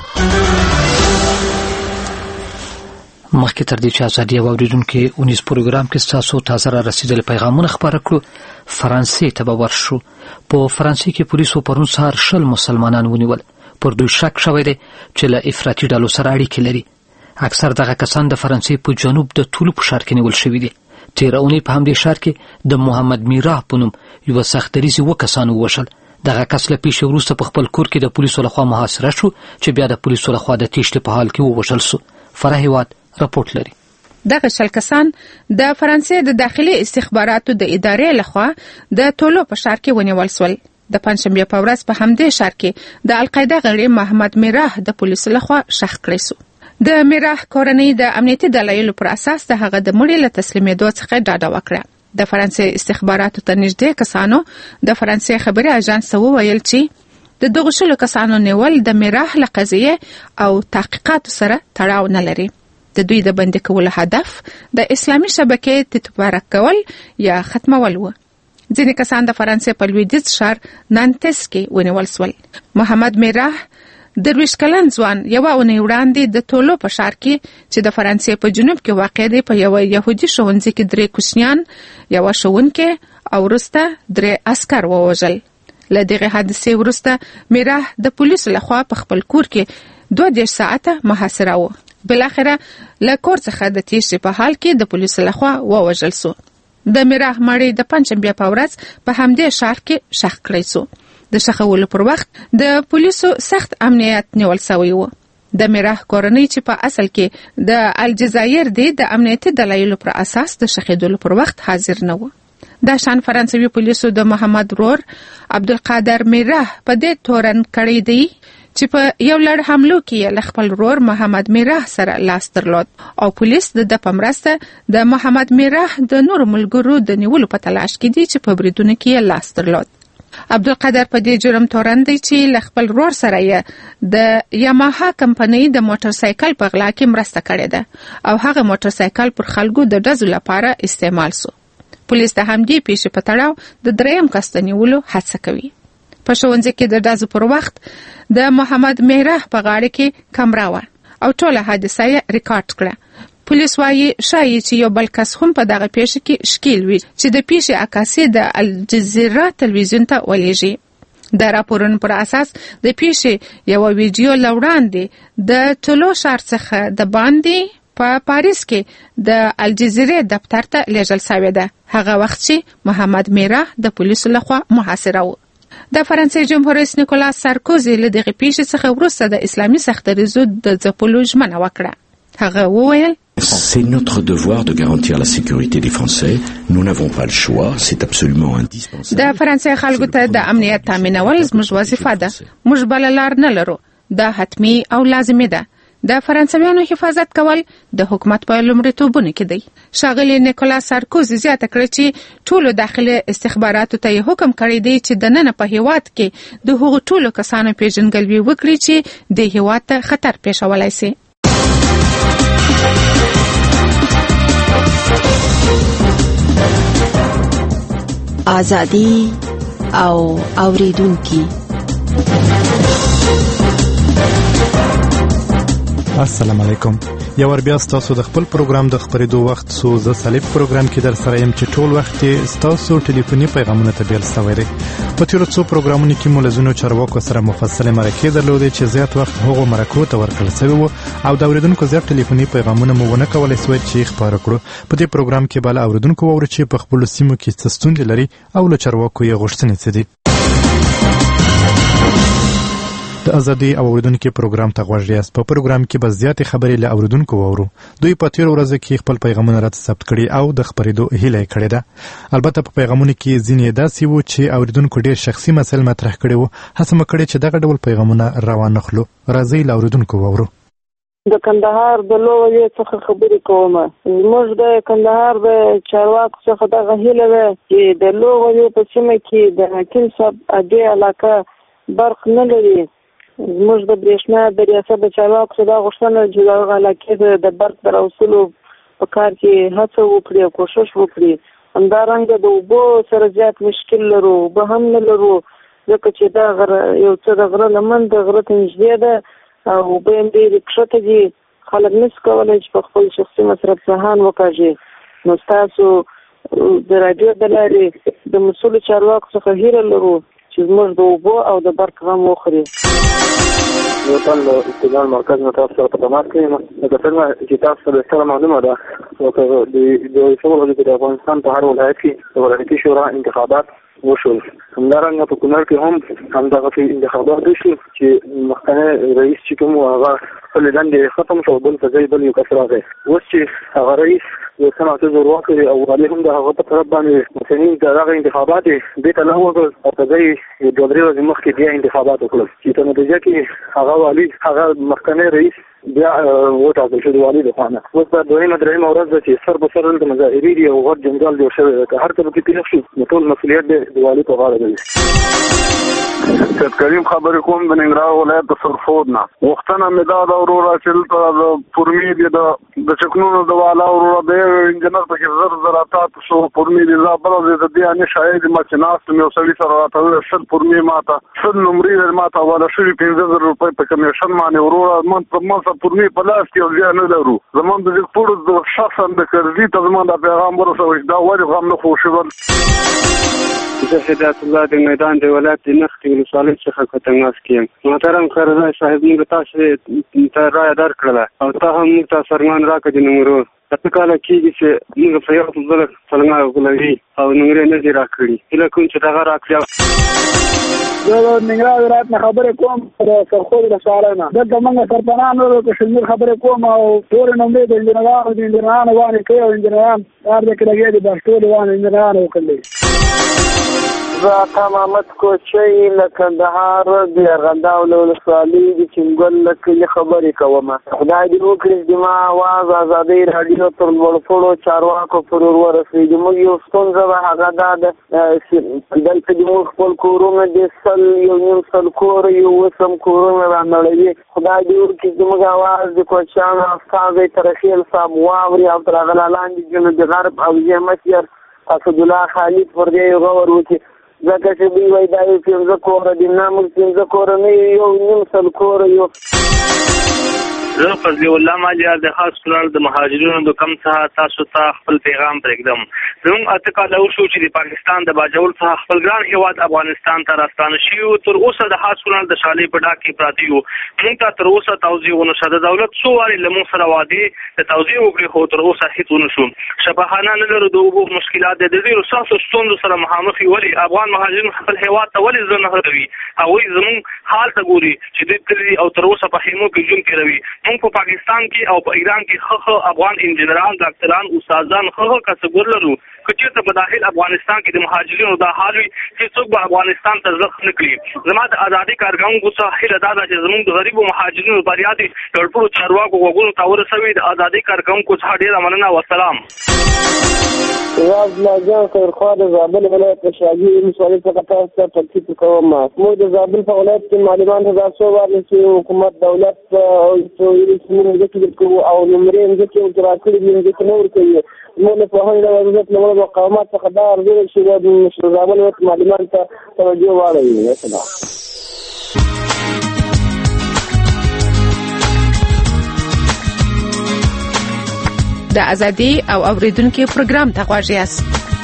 مخکې تر دې چې ازادي اوریدونکو ونیس پروګرام کې تاسو تازه را رسیدلي پیغامونه خبره کړو، فرانسې ته به ورشو. په فرانسې کې پولیسو پرون سهار شل مسلمانان ونیول. پر دوی شک شوی دی چې له افراطي ډلو سره اړیکې لري. اکثر دغه کسان د فرانسې په جنوب د تولو په ښار کې نیول شوي دي. تېره اونۍ په همدې ښار کې د محمد میرا په نوم یوه سختدریځي اووه کسان ووژل. دغه کس له پیښې وروسته په خپل کور کې د پولیسو لخوا محاصره شو چې بیا د پولیسو لخوا د تیښتې په حال کې ووژل سو. فرح هیواد راپورټ لري. دغه شل کسان د فرانسې د داخلي استخباراتو د ادارې لخوا د تولو په ښار کې ونیول سول. د پنځشنبې په ورځ په همدې ښار کې د القاعده غړي محمد میرا د پولیسو لخوا شخ کړی سو. د میرا کورنۍ د امنیتي دلایلو پر اساس د هغه د مړي له تسلیمېدو څخه ډاډه وکړه. د فرانسې استخباراتو ته نږدې کسانو د فرانسې خبري اژانس وویل چې د دغه شلو کسانو نیول د میرا له قضیې او تحقیقاتو سره تړاو نه لري. د دوی د بندي کولو هدف د اسلامي شبکې تطبیق کول یا ختمول و. ځینې کسان د فرانسې په لویدیځ ښار نانتس کې ونیول سول. محمد میرا درویش کلن ځوان یوه اونۍ وړاندې د تولو په ښار کې چې د فرانسې په جنوب کې واقع دی په یوه یهودي ښوونځي کې درې کوچنیان، یوه ښوونکې او وروسته درې عسکر ووژل. له دغې حادثې وروسته میرا د پولیسو لخوا په خپل کور کې دوه دېرش ساعته محاصره و. بالاخره له کور څخه د تیښتې په حال کې د پولیسو لخوا ووژل سو. د میرا مړی د پنجشنبې په ورځ په همدې ښار کې ښخ کړی سو. د ښخولو پر وخت د پولیسو سخت امنیت نیول سوی و. د میرا کورنۍ چې په اصل کې د الجزایر دی د امنیتي دلایلو پر اساس د ښخېدلو پر وخت حاضر نه و. دا شان فرانسوي پولیسو د محمد رور عبدالقادر میرا په دې تورن کړی دی چې په یو لړ حملو کې له خپل رور محمد میرا سره لاس درلود او پولیس د د په مرسته د محمد میرا د نورو ملګرو د نیولو په تلاش کې دي چې په بریدونو کې لاس درلود. عبدالقادر په دې جرم تورن دی چې له خپل رور سره یې د یاماها کمپنۍ د موټر سایکل په غلا کې مرسته کړې ده او هغه موټر سایکل پر خلکو د ډزو لپاره استعمال سو. پولیس د همدې پیښې په تړاو د دریم کس د نیولو هڅه کوي. په ښوونځي کې د ډزو پر وخت د محمد میرا په غاړه کې کمره وه او ټوله حادثه یې ریکارډ کړه. پولیس وایي شایي چې یو بل کس هم په دغه پیښه کې شکیل وي چې د پیښې عکاسي د الجزیره تلویزیون ته ولېږي. د راپورونو پر اساس د پیښې یو ویډیو له وړاندې د تولو ښار څخه د باندې په پا پاریس کې د الجزیره دفتر ته لیږل شوې ده، هغه وخت چې محمد میرا د پولیسو لخوا محاصره و. د فرانسې جمهور رئیس نیکولاس سارکوزي له دغه پیښې څخه وروسته د اسلامي سختدریځو د ځپلو ژمنه وکړه. هغه وویل C'est notre devoir de garantir la sécurité des Français. Nous n'avons pas le choix. C'est absolument indispensable. د فرانسې خلکو ته د امنیت تامینول زموږ وظیفه ده. موږ بل لار نه لرو. دا حتمی او لازمي ده. د فرانسویانو حفاظت کول د حکومت په لومړیتوبونو کې دی. ښاغلي نیکولاس سارکوزي زیاته کړه چې ټولو داخلي استخباراتو ته یې حکم کړی دی چې دننه په هیواد کې د هغو ټولو کسانو پیژندګلوي وکړي چې د هیواد ته خطر پېښولی سي. ازادي او اوریدونکي. السلام علیکم. یو ور بیا تاسو د خپل پروګرام د خبرېدو وخت سو ز صلیب پروګرام کې در سره يم چې ټول وخت تاسو ټلیفوني پیغامونه ته بیل سوي دي. په تیر څو پروګرامونو کې مولزونو چارواکو سره مفصل مرکه درلودې چې زیات وخت هغه مرکو ته ورکړل شوی وو او د اوریدونکو زیات ټلیفوني پیغامونه مو ونه کولای سوي چې خبر کړو. په دې پروګرام کې بل اوریدونکو وور چې په خپل سیمو کې څه ستونزې لري او له چارواکو یې غوښتنې څه دي. د ازادي او اوریدونکو پروګرام ته غوږ یاست. په پروګرام کې به زیاتې خبرې له اوریدونکو وورو. دوی په تیر ورځ کې خپل پیغامونه راته ثبت کړي او د خبرېدو هیله یې کړې ده. البته په پیغامونو کې ځینې داسې وو چې اوریدونکو ډېر شخصي مسایل مطرح کړي وو. هڅه مو کړې چې دغه ډول پیغامونه روان نخلو. راځئ له اوریدونکو وورو. د کندهار د لویې څخه خبرې کوم. موږ د کندهار د چارواکو څخه دغه هیله ده چې د لویې په سیمه کې د حکیم صاحب اډې علاقه برق نه لري. موږ د برېښنا د ریاست د چارواکو څخه دا غوښتنه چې دغه علاقې د برق د راوستلو په کار کې هڅه وکړي او کوشش وکړي. همدارنګه د اوبو سره زیات مشکل لرو، اوبه هم نه لرو ځکه چې دا غره یو څه د غره لمن د غره ته نږدې ده او اوبه یې ډېرې کښته دي. خلک نشي کولی چې په خپل شخصي مصرف ځان وکاږي. نو ستاسو د راډیو د لارې د مسؤلو چارواکو څخه هیله لرو چې زموږ د اوبو او د برق غم وخوري. یو تل استقلال مرکز نه تاسو ته په تماس کې یم. لکه څنګه چې تاسو ته ستاسو معلومه ده چې د شمول د افغانستان په هر ولایت کې د ولایتي شورا انتخابات وشول. همدارنګه په کونړ کې هم همدغه انتخابات وشول چې مخکنی رئیس چې کوم هغه خپل دندې ختم شو، بل ته ځای بل یو کس راغی. اوس چې هغه رئیس یو څه ناڅه زور وکړي او والي هم د هغه په طرف باندې مسنین د هغه انتخابات دې ته لغوه کړل او په ځای یو دوه درې ورځې مخکې بیا انتخابات وکړل چې په نتیجه کې هغه والي هغه مخکنی رئیس بیا وټاکل شو د والي لخوا نه. اوس دا دویمه درېیمه ورځ ده چې سر په سر دلته مظاهرې دي او غټ جنجال جوړ شوی ده. که هر څه پکې پېښ شي نو ټول مسؤلیت د والي په غاړه دی. سید کریم خبرې کوم د ننګرهار ولایت د سرخود نه. غوښتنه مې دا ده وروره چې دلته د پورمي دي د چکنونو د والا وروره د یو انجینر پکې زر زر اتات شو پورمي دي. زه بله ځای د دې انې شاهد یم چې ناست یم. یو سړي سره راته وویل شل پورمي ما ته شل نمرې ما ته حواله شوي پنځه زره روپۍ په کمیشن باندې. وروره موږ په پورمي په لاس کې یو ځای نه لرو. زموږ د ټولو د شخصا د کرزي ته زموږ دا پیغام ورسوئ چې دا ولې غم نه خوشول. زه هدایت الله د میدان د ولایت د نښتې ولسوالۍ څخه په تماس کې یم. محترم قرضای صاحب موږ تاسو ته رایه درکړله او تا هم موږ ته فرمان راکړه د نمرو. څه کاله کېږي چې موږ په یو بل سلنګا غولوي او نمرې نه دي راکړي. هیله کوم چې دغه راکړي. زه د ننګرهار ولایت نه خبرې کوم د سرخود ولسوالۍ نه. دلته موږ سرپنان لرو که شمېر خبرې کوم او ټولې نمرې د انجینرانو د انجینرانو باندې کوي او انجینران هر ځای کې لګېدي بس ټولې باندې انجینرانو وکړلې. زه عطا محمد کوچی له کندهار د ارغنداو له ولسوالۍ د چنګل له کلي خبرې کوم. خدای دې وکړي چې زما اواز ازادۍ راډیو تر لوړپوړو چارواکو پورې ورسېږي. موږ یو ستونزه ده هغه دا ده دلته د موږ خپل کورونه د سل یو نیم سل کور یو اوس هم کورونه رانړوي. خدای دې وکړي چې زموږ اواز د کوچیانو استازی ترخیل صاحب واوري او تر هغه نه لاندې جنوب غرب او مشر اسدالله خالد پر دې غور وکړي. ځکه چې دوی وایي دا یو پنځه کوره دي. نه موږ پنځه کوره نه یو یو نیم سل کوره یو. زه فضل الله مالیار د خاص کونړ د مهاجرینو د کم څخه تاسو ته خپل پیغام پرېږدم. زموږ اته کاله وشو چې د پاکستان د باجوړ څخه خپل ګران هېواد افغانستان ته راستانه شوي وو. تر اوسه د خاص کونړ د شالۍ په ډاګ کې پراته یو. موږ ته تر اوسه توضیح ونه شوه. د دولت څو وارې له موږ سره وعدې د توضیح وکړې خو تر اوسه هېڅ ونه شو. شفاخانه نه لرو، د اوبو مشکلات د ډېرو سختو ستونزو سره مخامخ یو. ولې افغان مهاجرین خپل هېواد ته ولې زړه نه هروي؟ هغوی زموږ حال ته ګوري چې دوی تللي او تر اوسه په خیمو کې ژوند تېروي. موږ په پاکستان کې او په ایران کې ښه ښه افغان انجینران، ډاکټران، استادان، ښه ښه کسبګر لرو. که چېرته په داخل افغانستان کې د مهاجرینو دا حال وي چې څوک به افغانستان ته زړه نه کړي. زما د ازادۍ کارکوونکو څخه هیله دا ده چې زموږ د غریبو مهاجرینو بریا دې ټولو چارواکو غوږونو ته ورسوي. د ازادۍ کارکوونکو څخه ډېره مننه. والسلام. راز لاجان خیرخوا د زابل ولایت د شاهي ولسوالۍ څخه تاسو ته تلقیف کوم. موږ د زابل په ولایت کې معلومان دا څو وارې چې حکومت دولت او څو ځکه کوو او نمرې ځکه چې راکړي دي ځکه نور کوي. موږ په هغه ډول ځکه نو د مقاومت څخه دا ارزول چې د مشر زابل ولایت معلمان ته توجه واړوي. السلام. د ازادي او اوریدونکو پروګرام ته غواړئ یاست.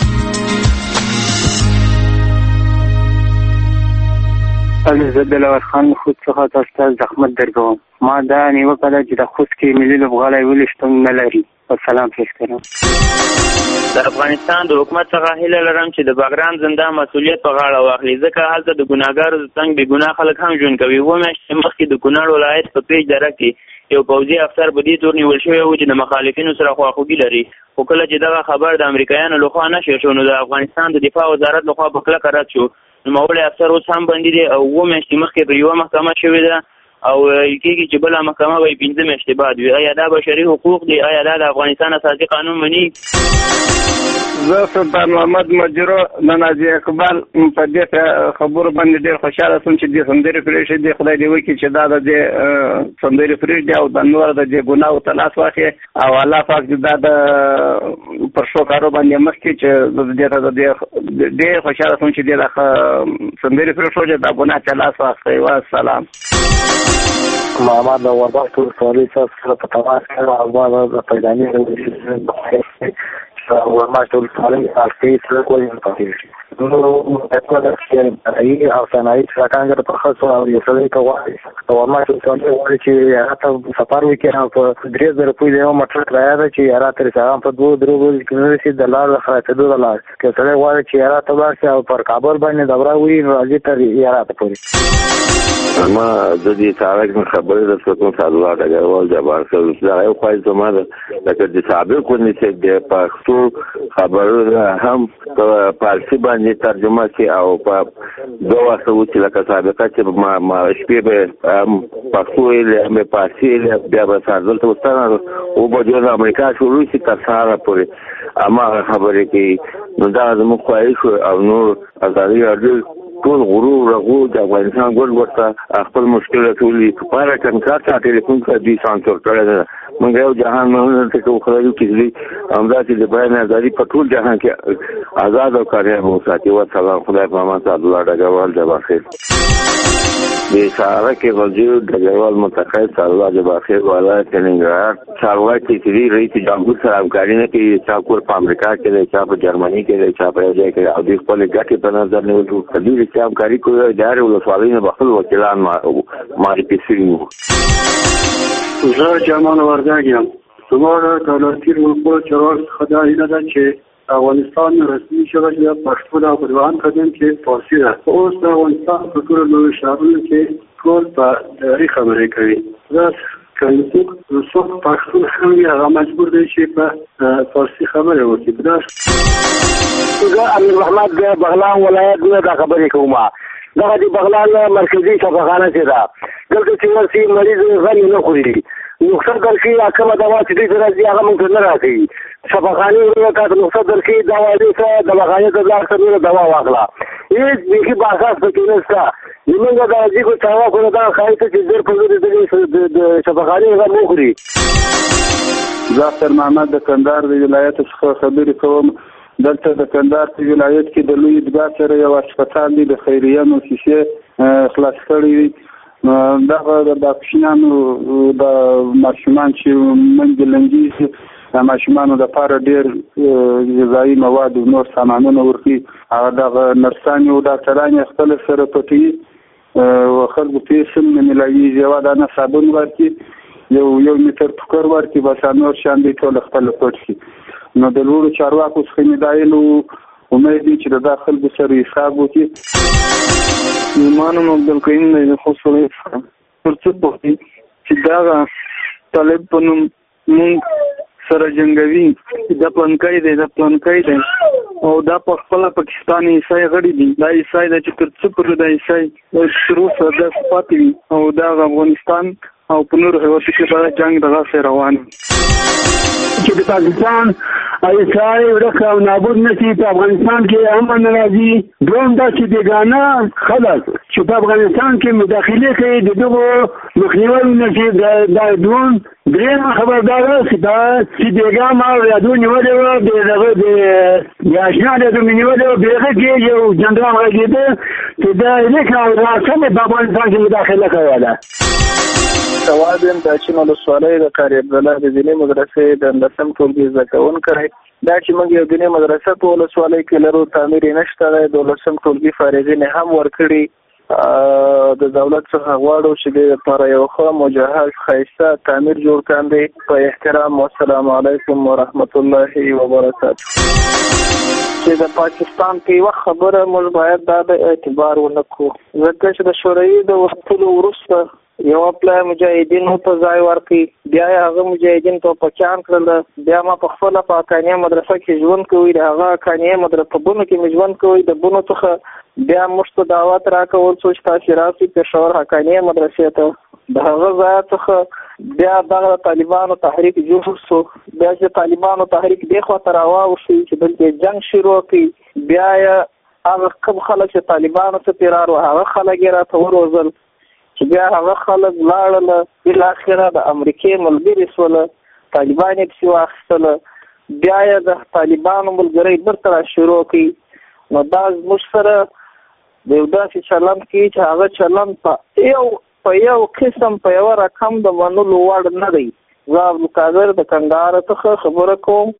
زه د لور خان خود څخه تاسو ته زحمت درکوم. ما دا نیوکه ده چې د خوست کې ملي لوبغالی ولې شتون نه لري. سلام پیش کوم. د افغانستان د حکومت څخه هیله لرم چې د باګرام زندان مسؤلیت په غاړه واخلي، ځکه هلته د ګناهګارو څنګه بې ګناه خلک هم ژوند کوي. اووه میاشتې مخکې د کونړ ولایت په پیج دره کې یو پوځي افسر په دې تور نیول شوی و چې د مخالفینو سره خواخوږي لري، خو کله چې دغه خبر د امریکایانو لخوا نشر شو نو د افغانستان د دفاع وزارت لخوا په کلکه رد شو. نوموړی افسر اوس هم بندي دی او اووه میاشتې مخکې پر یوه محکمه شوې ده او کېږي چې بله محکمه به یې پنځه میاشتې بعد وي. آیا دا بشري حقوق دي؟ آیا دا د افغانستان اساسي قانون مني؟ زه سلطان محمد مجرو د ناجي اقبال په دې خبرو باندې ډېر خوشحاله سوم چې دې سندرې پرېښې دي. خدای دې وکړي چې دا د دې سندرې پرېږدي او د نور د دې ګناهو ته لاس واخلي او الله پاک دې دا د پر شو کارو باندې مخکې چې دې ته د دې ډېر خوشحاله سوم چې دې دا سندرې پرېښودې دا ګناه ته لاس واخلي. والسلام. محمد د وردګ ټول سوالي سره په تماس کې راغلی د پیدانې ورما ټول سوالي تاسو سره کوی نه پاتې شي. نو په دغه کې راځي او څنګه چې څنګه په خاصو او یو څه کوي او ورما ټول سوالي وایي چې راته سفر وکړ په درې زره په یو مټر کرایا ده چې راته رسام په دوه درو ورځې کې چې د لار خاطر د لار کې سره وایي چې راته ورسې او پر کابل باندې دبره وی راځي تر راته پوري. ما د دې تاریخ خبرې د څوک الله دغه جبار سره دا یو خواهش زما ده لکه د سابق ونی چې د پښتو خبرونه هم په فارسی باندې ترجمه شي او په دوه واسطه چې لکه سابقه چې ما ما شپې به پښتو له مې فارسی له بیا به سازل ته وستانه او په د امریکا شروع شي تر سهار پورې اما خبرې کې نو دا زموږ خواهش او نور ازادي راډیو ټول غرور رغو د افغانستان ګل ورته خپل مشکلات ولې په اړه کنکار ته ټلیفون کوي د سانسور کړل موږ یو جهان نه ته کو خلایو کېږي همدا چې د بیان ازادي په ټول جهان کې آزاد او کاریاب اوساتي. و سلام. خدای په امان الله دغوال جواب خیر د ساره کې وزیر دغوال متخصص الله جواب خیر ولایت ننګرهار چارواکي چې رئیس جمهور سره همکاري نه کوي، چې په امریکا کې دی، چې په جرمني کې دی، چې په ځای کې او د خپل ګټې په نظر نیولو کدي چې همکاري کوي ادارې ولسوالۍ نه بخل وکیلان معرفي شوي وو. زه جامان وردګ یم. زما د دولتي حقوقو چارواکو څخه دا هیله ده چې افغانستان رسمي ژبه یا پښتو ده په دوهم قدم کې فارسي ده. اوس د افغانستان په ټولو لویو ښارونو کې ټول په دري خبرې کوي. زه کله څوک پښتون هم وي هغه مجبور دی چې په فارسي خبرې وکړي. زه امیر محمد د بغلان ولایت نه دا خبرې کوم. دغه د بغلان مرکزي شفاخانه چې ده دلته چې ورسي مریض غني نه خوري نقصد درکې کومه دوا چې دې راځي هغه موږ نه راځي. شفاخانه ورته کاته نقصد درکې دوا دې څه د بغاینه د لار سره دوا واخلا هیڅ دغه باساس پکې نشته. موږ دا راځي کو چاوا کو دا خایته چې ډېر په دې د شفاخانه غو خوري. ډاکټر محمد د کندهار د ولایت څخه خبرې کوم. دلته د کندهار په ولایت کې د لوی دګا سره یو هسپتال دی د خیریه مؤسسې خلاص کړی دی. دغه د بخښنانو د ماشومان چې منځ لنګي د ماشومانو لپاره ډېر غذایي مواد او نور سامانونه ورکړي. هغه دغه نرسانې او ډاکټرانې خپل سره پټي او خلکو ته سم نه ملایي یو دانه صابون ورکړي یو یو میټر ټوکر ورکړي بس نور شان دي ټول خپل پټي. نو د لوړو چارواکو څخه مې دا ویلو امید دی چې د خلکو سره حساب وکړي. ایمانم عبدالقیم دی د خوست ولایت څخه پر څه پوښتنې چې دغه طالب په نوم مونږ سره جنګوي دا پلانکای دی دا پلانکای دی او دا په خپله پاکستاني عیسای غړي دي. دا عیسای دی چې تر څو پورې دا عیسای تر اوسه داسې پاتې وي او دا افغانستان او په نورو هېوادو کې به جنګ دغسې روان وي چې د پاکستان عیسای ورک او نابود نشي په افغانستان کې امن راځي. دوم دا چې بیګانه خلک چې په افغانستان کې مداخله کوي د دغو مخنیوي نه چې دا دوم درېمه خبردار چې دا چې دغه ما یادو نیولې و د دغه د یاشنا د نیولې و دغه کې یو جنرال راګیده چې دا لیک راځي په افغانستان کې مداخله کوله. سوادم د چینو له سوالې د کاری عبدالله د دیني مدرسې د لسم ټولګي زده کوونکی دا چې موږ یو دیني مدرسه په ولسوالۍ کې لرو، تعمیر یې نشته دی. د لسم ټولګي فارغین یې هم ورکړي. د دولت څخه غواړو چې د لپاره یو ښه مجهز ښایسته تعمیر جوړ کړي. په احترام والسلام علیکم ورحمت الله وبرکاته. چې د پاکستان په یوه خبره موږ باید دا د اعتبار ونه کړو، ځکه چې د شوروي د وختلو وروسته یو پلان مجاهدینو ته ځای ورکړي، بیا یې هغه مجاهدین ټوپکیان کړل. بیا ما په خپله په حقانیه مدرسه کې ژوند کوي، د هغه حقانیه مدرسه په بونو کې مې ژوند کوي. د بونو څخه بیا موږ ته دعوت راکول څو چې تاسې راسئ پېښور حقانیه مدرسې ته. د هغه ځایه څخه بیا دغه طالبانو تحریک جوړ شو. بیا چې طالبانو تحریک دې خوا ته راواوښي چې دلته جنګ شروع کړي، بیا یې هغه کوم خلک چې طالبانو څخه تېرار وو هغه خلک یې راته وروزل چې بیا هغه خلک لاړله، بالاخره د امریکې ملګري شوله، طالبان یې پسې واخیستله. بیا یې د طالبانو ملګرۍ برته را شروع کړي. نو دا زموږ سره د یو داسې چلند کوي چې هغه چلند په یو په یو قسم په یوه رقم د منلو وړ نه دی. زه عبدالقادر د کندهار څخه خبره کوم.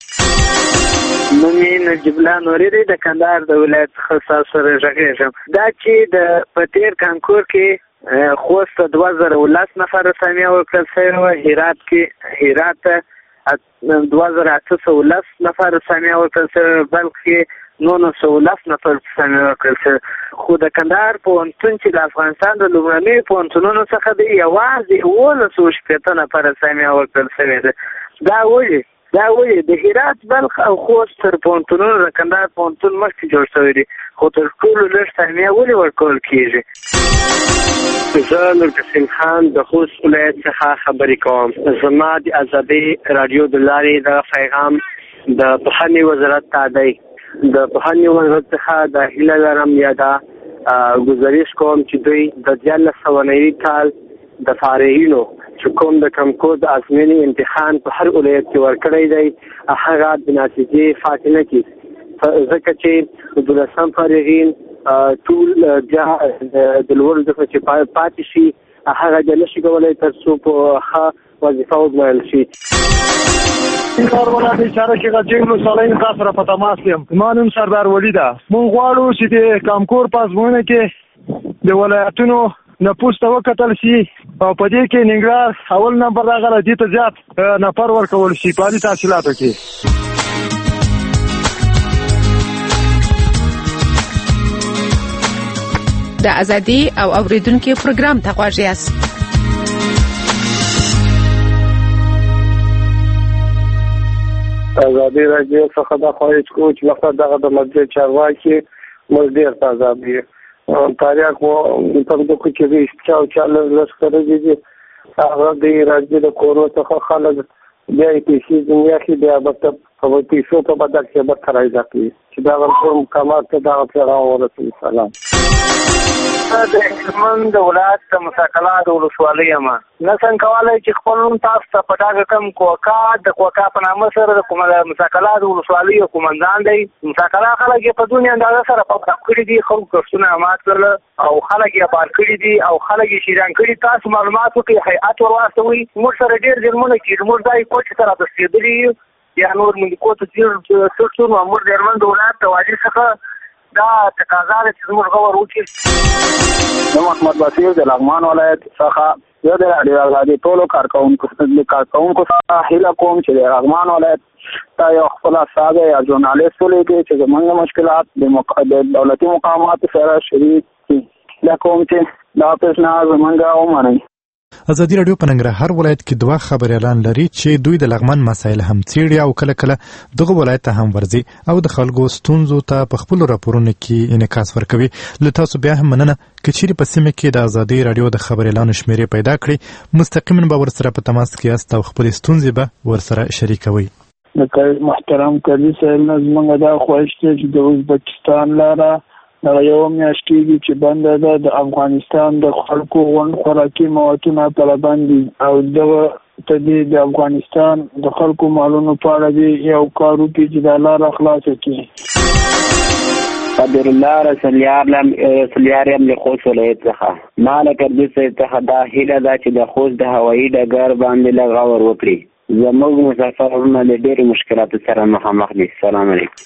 نوم یې نجیب الله نوري دی، د کندهار د ولایت څخه ستاسو سره غږېږم. دا چې د په تېر کانکور کې خوست دوه زره ولس نفر سامیه ورکړل شوې وه، هرات کې هرات ته دوه زره اته سوه ولس نفر سامیه ورکړل شوې، بلخ کې نولس سوه ولس نفر سامیه ورکړل شوې. خو د کندهار پوهنتون چې د افغانستان د لومړنیو پوهنتونونو څخه دی یوازې اوولس سوه شپېته نفره سامیه ورکړل شوې ده. دا ولې دا ولې د هرات بلخ او خوست تر پوهنتونونو د کندهار پوهنتون مخکې جوړ شوی دی، خو تر ټولو لږ سامیه ولې ورکول کېږي؟ زه نورقسیم خان د خوست ولایت څخه خبرې کوم. زما د ازادۍ راډیو د لارې دغه پیغام د پوهنې وزارت ته دی. د پوهنې وزارت څخه دا هیله لرم یا دا ګزارش کوم چې دوی د دیارلس سوه نوي کال د فارغینو چې کوم د کمکور د ازموینې امتحان په هر ولایت کې ورکړی دی هغه د نتیجې فاتح نه کړي، ځکه چې دولسم فارغین ټول بیا د لوړ زده کړو چې پاتې شي هغه بیا نشي کولی تر څو په ښه وظیفه وګمارل شي. کار ولایت اشاره کې غجین ولسوالۍ نه تاسو سره په تماس یم. زما نوم سردار ولی ده. موږ غواړو چې د کامکور په ازموینه کې د ولایتونو نفوس ته وکتل شي او په دې کې ننګرهار اول نمبر راغلی، دې ته زیات نفر ورکول شي په عالي تحصیلاتو کې. د ازادي او اوریدونکو پروګرام ته غواړئ یاست. ازادي راډیو څخه دا خواهش کوو چې لکه دغه د مسجد چارواکي موږ ډېر ته ازادي تاریخ مو په دغه کې د استچاو چاله لسکره دي هغه د راځي د کورو څخه خلک بیا پیسې دنیا کې بیا به په پیسو په بدل کې به ترایدا کوي چې دا ټول مقامات ته دا پیغام ورسوي. سلام. د هلمند د ولایت د مساکلات ولسوالۍ یم. نه څنګه کولی چې خپل نوم تاسو ته په ډاګه کړم. کوکا د کوکا په نامه سره د مساکلات ولسوالۍ قومندان دی. مساکلا خلک یې په دونې اندازه سره پاک کړي دي، خلکو کښتونه امات کړل او خلک یې بار کړي دي او خلک یې شیران کړي. تاسو معلومات وکړئ، هیئت ور واستوئ. موږ سره ډېر ظلمونه کېږي، موږ دا کوټې ته راتښتېدلي یو یا نور موږ کوټه څه څو موږ د هلمند د ولایت د والي څخه دا تقاضا ده چې زموږ غور وکړي. زه محمد بصیر د لغمان ولایت څخه یو د راډیو ازادي ټولو کارکوونکو کارکوونکو څخه هیله کوم چې د لغمان ولایت ته یو خپل استازی یا ژورنالیست ولیکي چې زموږ مشکلات د دولتي مقاماتو سره شریک کړي. هیله کوم چې دا پیشنهاد زموږ ومنئ. ازادي راډیو په ننګرهار ولایت کې دوه خبريالان لري چې دوی د لغمان مسایل هم څېړي او کله کله دغه ولایت ته هم ورځي او د خلکو ستونزو ته په خپل راپورونو کې انعکاس ورکوي. له تاسو بیا هم مننه که چیرې په سیمه کې د ازادي راډیو د خبريالانو شمیرې پیدا کړي، مستقیما به ورسره په تماس کې یاست او خپل ستونزې به ورسره شریکوي. محترم قاضي صاحب، زموږ دا خواهش دی چې د ازبکستان لاره دغه یوه میاشت کېږي چې بنده ده. د افغانستان د خلکو غونډ خوراکي موادونه طالبان دي او دغه ته دې د افغانستان د خلکو مالونو په اړه دې یو کار وکړي چې دا لاره خلاصه کړي. قدر الله رسولیارم رسولیارم له خوست ولایت څخه ما له کړي څخه دا هیله ده چې د خوست د هوایي ډګر باندې لغور وکړي. زموږ مسافرونه له ډېرو مشکلاتو سره مخامخ دي. السلام علیکم.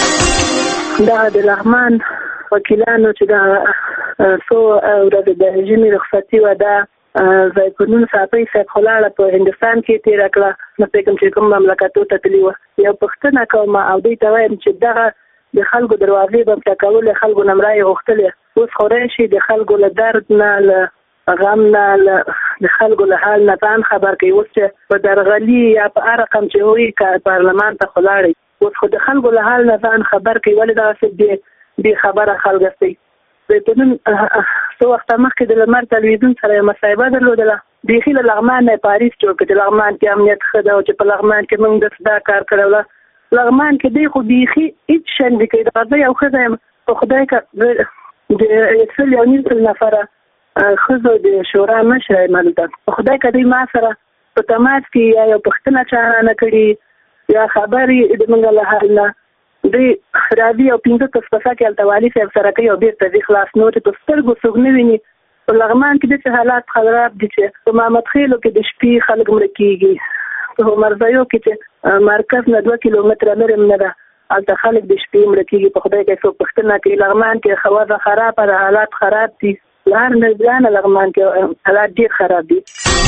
دا د لغمان وکیلانو چې دا څو ورځې د ژمي رخصتي وه دا زیتون صافی صاحب خلاړه په هندستان کې تېره کړه. نه پوهېږم چې کوم مملکتو ته تللي وه. یو پوښتنه کوم او دوی ته وایم چې دغه د خلکو دروازې به پټکولې خلکو نه مړه یې غوښتلې. اوس خو راشي د خلکو له درد نه له غم نه د خلکو له حال نه ځان خبر کوي. اوس چې په درغلي یا په هر رقم چې وایي که پارلمان ته خو لاړئ اوس خو د خلکو له حال نه ځان خبر کوي. ولې دغسې بې خبره خلک استئ. زیتون څو وخته مخکې د لمر تلویزیون سره یوه مصاحبه درلودله. بیخي له لغمان نه یې پاریس جوړ کړ چې لغمان کې امنیت ښه ده او چې په لغمان کې موږ داسې دا کار کړی وله. لغمان کې دی خو بیخي هېڅ شی نه کوي. دغه زه یو ښځه یم په خدای که د سل یو نیم سل نفره ښځو د شورا مشره یم هلته. په خدای که دوی ما سره په تماس کې یا یو پوښتنه چا رانه کړي یا خبر یې زموږ له حال نه دوی راځي او پنځه تصفصه کې هلته والي صاحب سره کوي او بېرته ځي خلاص. نور چې په سترګو څوک نه ویني. په لغمان کې داسې حالات خراب دي چې په محمد خیلو کې د شپې خلک مړه کېږي. په مرزیو کې چې مرکز نه دوه کیلومتره لرې نه ده هلته خلک د شپې مړه کېږي. په خدای کې څوک پوښتنه کوي. لغمان کې وضع خرابه ده، حالات خراب دي. له هر نظرانه لغمان کې حالات ډېر خراب دي.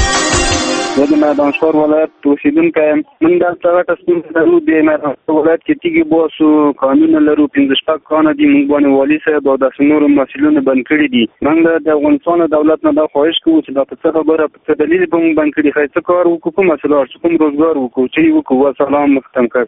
زه د میدانشور ولایت اوسېدونکی یم. موږ دلته غټه ستونزه لرو. د میدانشور ولایت کې تیږې باسو کانونه لرو. پنځه شپږ کانه دي. موږ باندې والي صاحب او داسې نورو مسؤلینو بند کړي دي. موږ د افغانستان دولت نه دا خواهش کوو چې دا په څه خبره په څه دلیل به موږ بند کړي. ښایي څه کار وکړو، کوم مسله چې کوم روزګار وکړو، څه یې وکړو. والسلام ختم کړ.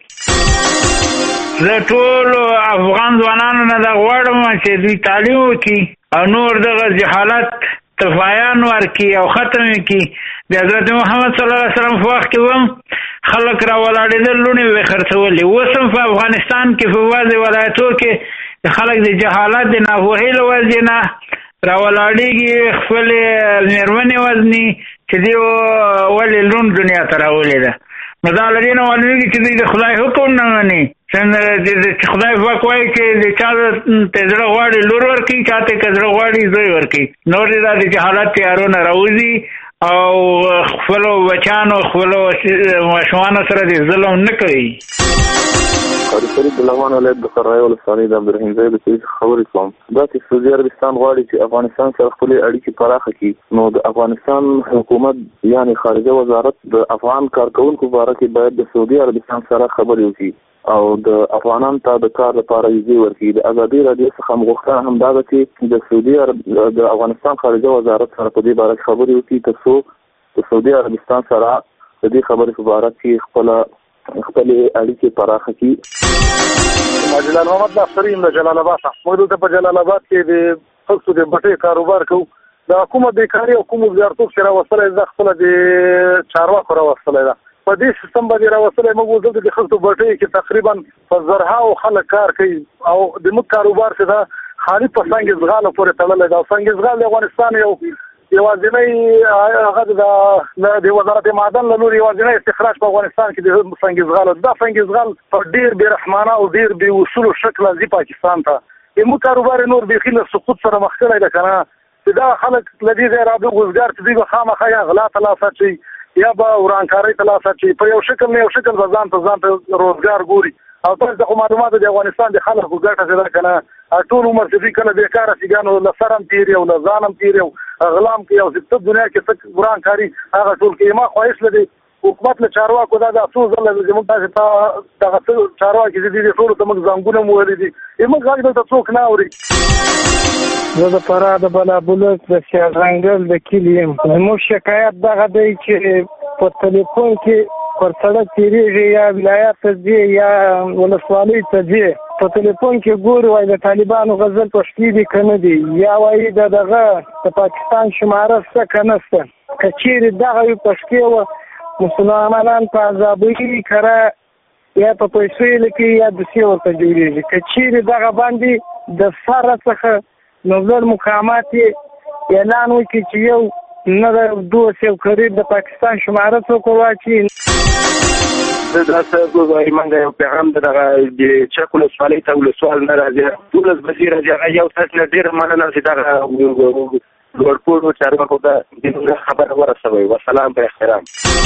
زه ټولو افغان ځوانانو نه دا غواړم چې دوی تعلیم وکړي او نور دغه جهالت تفایان ورکړي او ختم یې کړي. د حضرت محمد صلی الله علیه وسلم په وخت کې هم خلک راولاړېدل، لوڼې به یې خرڅولې. اوس هم په افغانستان کې په بعضې ولایتو کې خلک د جهالت د ناپوهۍ له وجې نه راولاړېږي، خپلې مېرمنې وزني چې دوی ولې لوڼ دنیا ته راولې ده. نو دا له دې نه معلومېږي چې دوی د خدای حکم نه مني. چې خدای پاک وایي چې د چا ته زړه غواړي لور ورکړي، چا ته که زړه غواړي زوی ورکړي. نور دې دا د جهالت تیارو نه راوځي او خپلو بچیانو خپلو ماشومانو سره د ظلم نه کوي. قاری فرید د لغمان ولایت د قرغیو ولسوالۍ د عبدالرحیم ځای د سوي څخه خبرې کوم. دا چې سعودي عربستان غواړي چې افغانستان سره خپلې اړیکې پراخه کړي، نو د افغانستان حکومت یعنې خارجه وزارت د افغان کارکوونکو په باره کې باید د سعودي عربستان سره خبرې وکړي او د افغانانو ته د کار لپاره ویزې ورکړي. د ازادي راډیو څخه غوښتنه هم دا ده چې د سعودي عرب د افغانستان خارجه وزارت سره په دې باره کې خبرې وکړي تر څو د سعودي عربستان سره د دې خبرې په باره کې خپله خپلې اړیکې پراخه کړي. جلال محمد ناصري یم د جلال آباد څخه. موږ دلته په جلال آباد کې د خلکو د بټۍ کاروبار کوو. د حکومت بیکاري او کوم وزارتوب چې راوستلی ده خپله د چارواکو راوستلی ده. په دې سیستم باندې راوستلی موږ دلته د خلکو بټۍ کې تقریبا په زرهاو خلک کار کوي او د موږ کاروبار چې ده خالي په سنګ زغالو پورې تړلی ده. او سنګ زغال د افغانستان یو یوازینی هغه د وزارت معدن له لوري یوازینی استخراج په افغانستان کې د سنګ زغالو. دا سنګ زغال په ډېر بې رحمانه او ډېر بې اصولو شکله ځي پاکستان ته. زموږ کاروبار یې نور بیخي له سقوط سره مخ کړی ده که نه. چې دا خلک له دې ځایه راځي وزګار چې دوی به خامخا یا غلا ته لاس اچوي یا به ورانکارۍ ته لاس اچوي. په یو شکل نه یو شکل به ځان ته ځان ته روزګار ګوري. او تاسو د خو معلوماتو د افغانستان د خلکو ګټه چې ده که نه ټول عمر چې دوی کله بېکاره شي ګانو له سر هم تېري او له ځان هم تېري او غلا هم کوي او څه دنیا کې څه ورانکاري هغه ټول کوي. ما خواهش لري حکومت له چارواکو دا دا څو ځله زموږ داسې دغه چارواکي چې دي دې ټولو ته موږ زنګونه مو وهلي دي. زموږ غږ دلته څوک نه اوري. زه د فراه د بلابلوک د سیاځنګل د کلي یم. زموږ شکایت دغه دی چې په تلیفون کې پر سړک تېرېږي یا ولایت ته ځي یا ولسوالۍ ته ځي، په تلیفون کې ګوري وایي د طالبانو غزل پښتي دي که نه دي، یا وایي د دغه د پاکستان شماره شته که نه شته. که چېرې دغه وي پښتې وه مسلمانان په عذابوي کره یا په پیسو یې لکې یا دوسیې ورته جوړېږي. که چېرې دغه باندې د سره څخه نو لوړ مقامات یې اعلان وکړي چې یو نه د دوه سوه قریب د پاکستان شماره څوک واچي. د داسې ایمان د یو پیغام دغه د چک ولسوالۍ ته ولسوال نه راځي دولس بجې راځي هغه یو تاس نه ډېره مننه چې دغه لوړپوړو چارواکو ته خبره ورسوي. وسلام په احترام.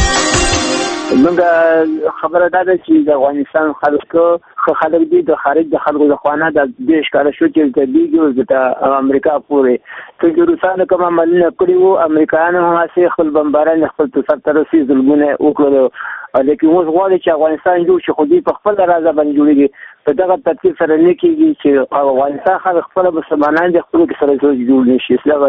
موږ خبره دا ده چې د افغانستان خلکو خلک دي د خارج د خلکو د خوانه د دې ښکاره شو چې د دیګو د امریکا پورې چې روسانو کوم عملونه کړي وو امریکایانو هم هسې خپل بمباران خپل سر رسي ظلمونه وکړل لیکن اوس غواړي چې افغانستان جوړ شي خو دوی په خپل راځه باندې جوړېږي په دغه ترتیب سره نه کېږي چې افغانستان خلک خپل مسلمانان د خپلو کې سره جوړ نه شي. السلام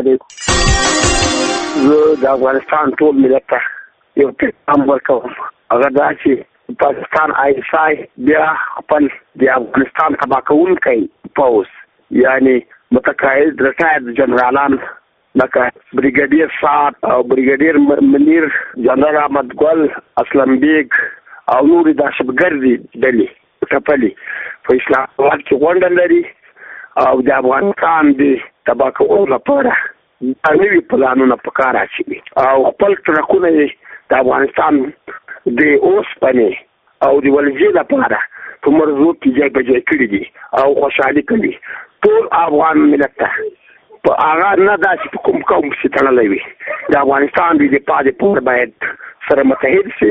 علیکم. زه د افغانستان ټول ملت ته یو پیغام ورکوم هغه دا چې پاکستان آی ایس آی بیا خپل د افغانستان تباه کوونکی پوځ یعنی متقاعد ریټایر جنرالان لکه بریګیډیر سعد او بریګیډیر منیر جنرال احمد ګل اسلم بیگ او نور دهشتګردي ډلې ټپلې په اسلام آباد کې غونډه لري او د افغانستان د تباه کولو لپاره نوي پلانونه په کار اچوي او خپل ټرکونه د افغانستان د اوسپنې او د ولجې لپاره په مرزو کې ځای په ځای کړي دي او خوشحالي کوي ټول افغان ملت ته په هغه نه داسې په کوم قوم چې تړلی وي د افغانستان د دفاع دپاره باید سره متحد شي.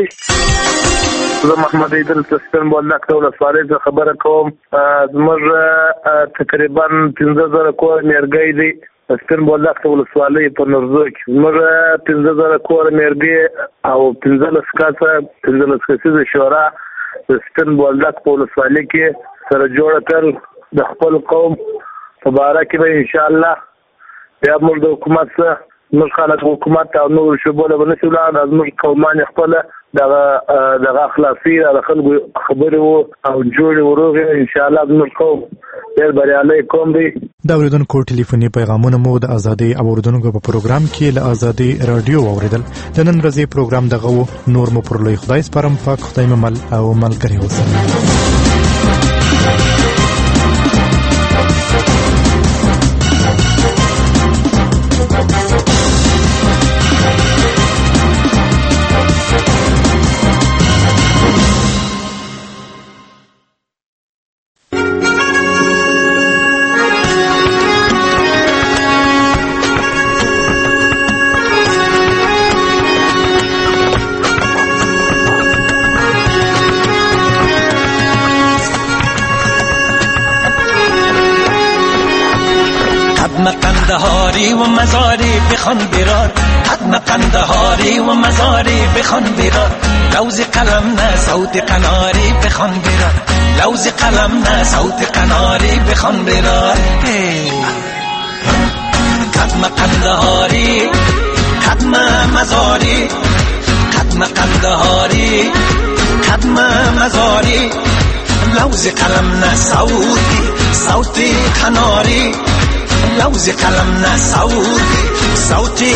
زه محمد ادریس سپین بولدک ته ولسوالۍ څخه خبره کوم. زموږ تقریبا پنځه زره کور نیرګی دی سپین بولدک ته ولسوالۍ په نرزو کې زموږ پنځه زره کور نیرګي او پنځلس کسه پنځلس کسیزه شورا د سپین بولدک په ولسوالۍ کې سره جوړه کړل د خپل قوم په باره کې به انشاءالله بیا موږ د حکومت څخه موږ خلک حکومت او نور شعبو له به نشي ولاړ زموږ قومان خپله دغه دغه اخلاصي د خلکو خبرې وو او جوړې وروغې انشاءالله زموږ قوم ډېر بریالی قوم دی. د اورېدونکو ټلیفوني پیغامونه مو د ازادۍ او اورېدونکو په پروګرام کې له ازادۍ راډیو واورېدل. د نن ورځې پروګرام دغه و. نور مو پر لوی خدای سپارم. پاک خدای مو مل او ملګري اوسئ. قندهاری و مزاری بخوان برار حتما قندهاری و مزاری بخوان برار لوز قلم نه صوت قناری بخوان برار لوز قلم نه صوت قناری بخوان برار حتما قندهاری حتما مزاری حتما قندهاری حتما مزاری لوز قلم نه صوتی صوتی قناری لوز قلم نه صوتی صوتی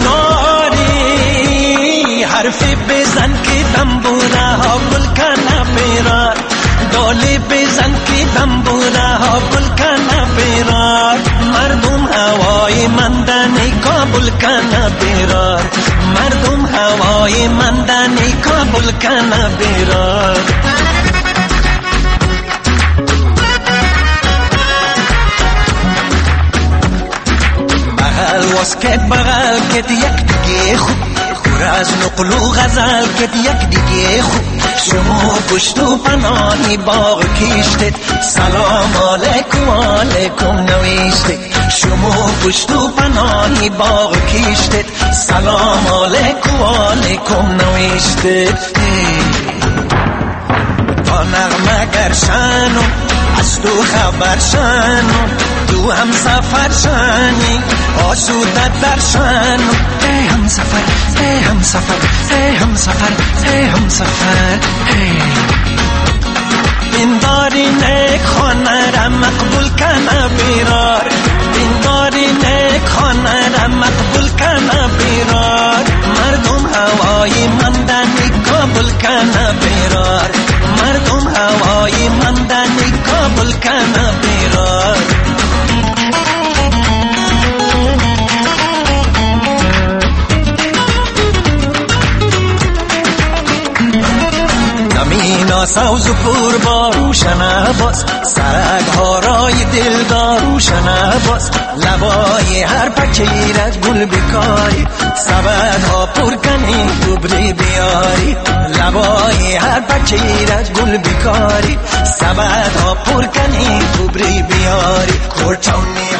قناری حرفی بزن که دنبوره ها گل کنه بیرار دالی بزن که دنبوره ها گل کنه بیرار مردم هوای مندنی کابل کنه بیرار مردم هوای مندنی کابل کنه بیرار واسکت بغل کت یک دیگه خوب خور از نقل و غزل کت یک دیگه خوب شما پشت و پناهی باغ کشتت سلام علیکم علیکم نوشتت شما پشت و پناهی باغ کشتت سلام علیکم علیکم نوشتت تا نغمه گرشنو از تو خبر شنو تو هم سفر شنی آسودت در شنو ای هم سفر ای هم سفر ای هم سفر ای هم سفر این داری نیک خانه را مقبول کنه بیرار این داری نیک خانه را مقبول کنه بیرار مردم هوای مندنی کابل کنه بیرار مردم هوای مندنی کابل کنه بیرار دنیا سوز و پر با روشن باز سرک هارای دلدار روشن باز لبای هر پکیرت گل بکاری سبد ها پر کنی دوبری بیاری لبای هر پکیرت گل بکاری سبد ها پر کنی دوبری بیاری کورچونی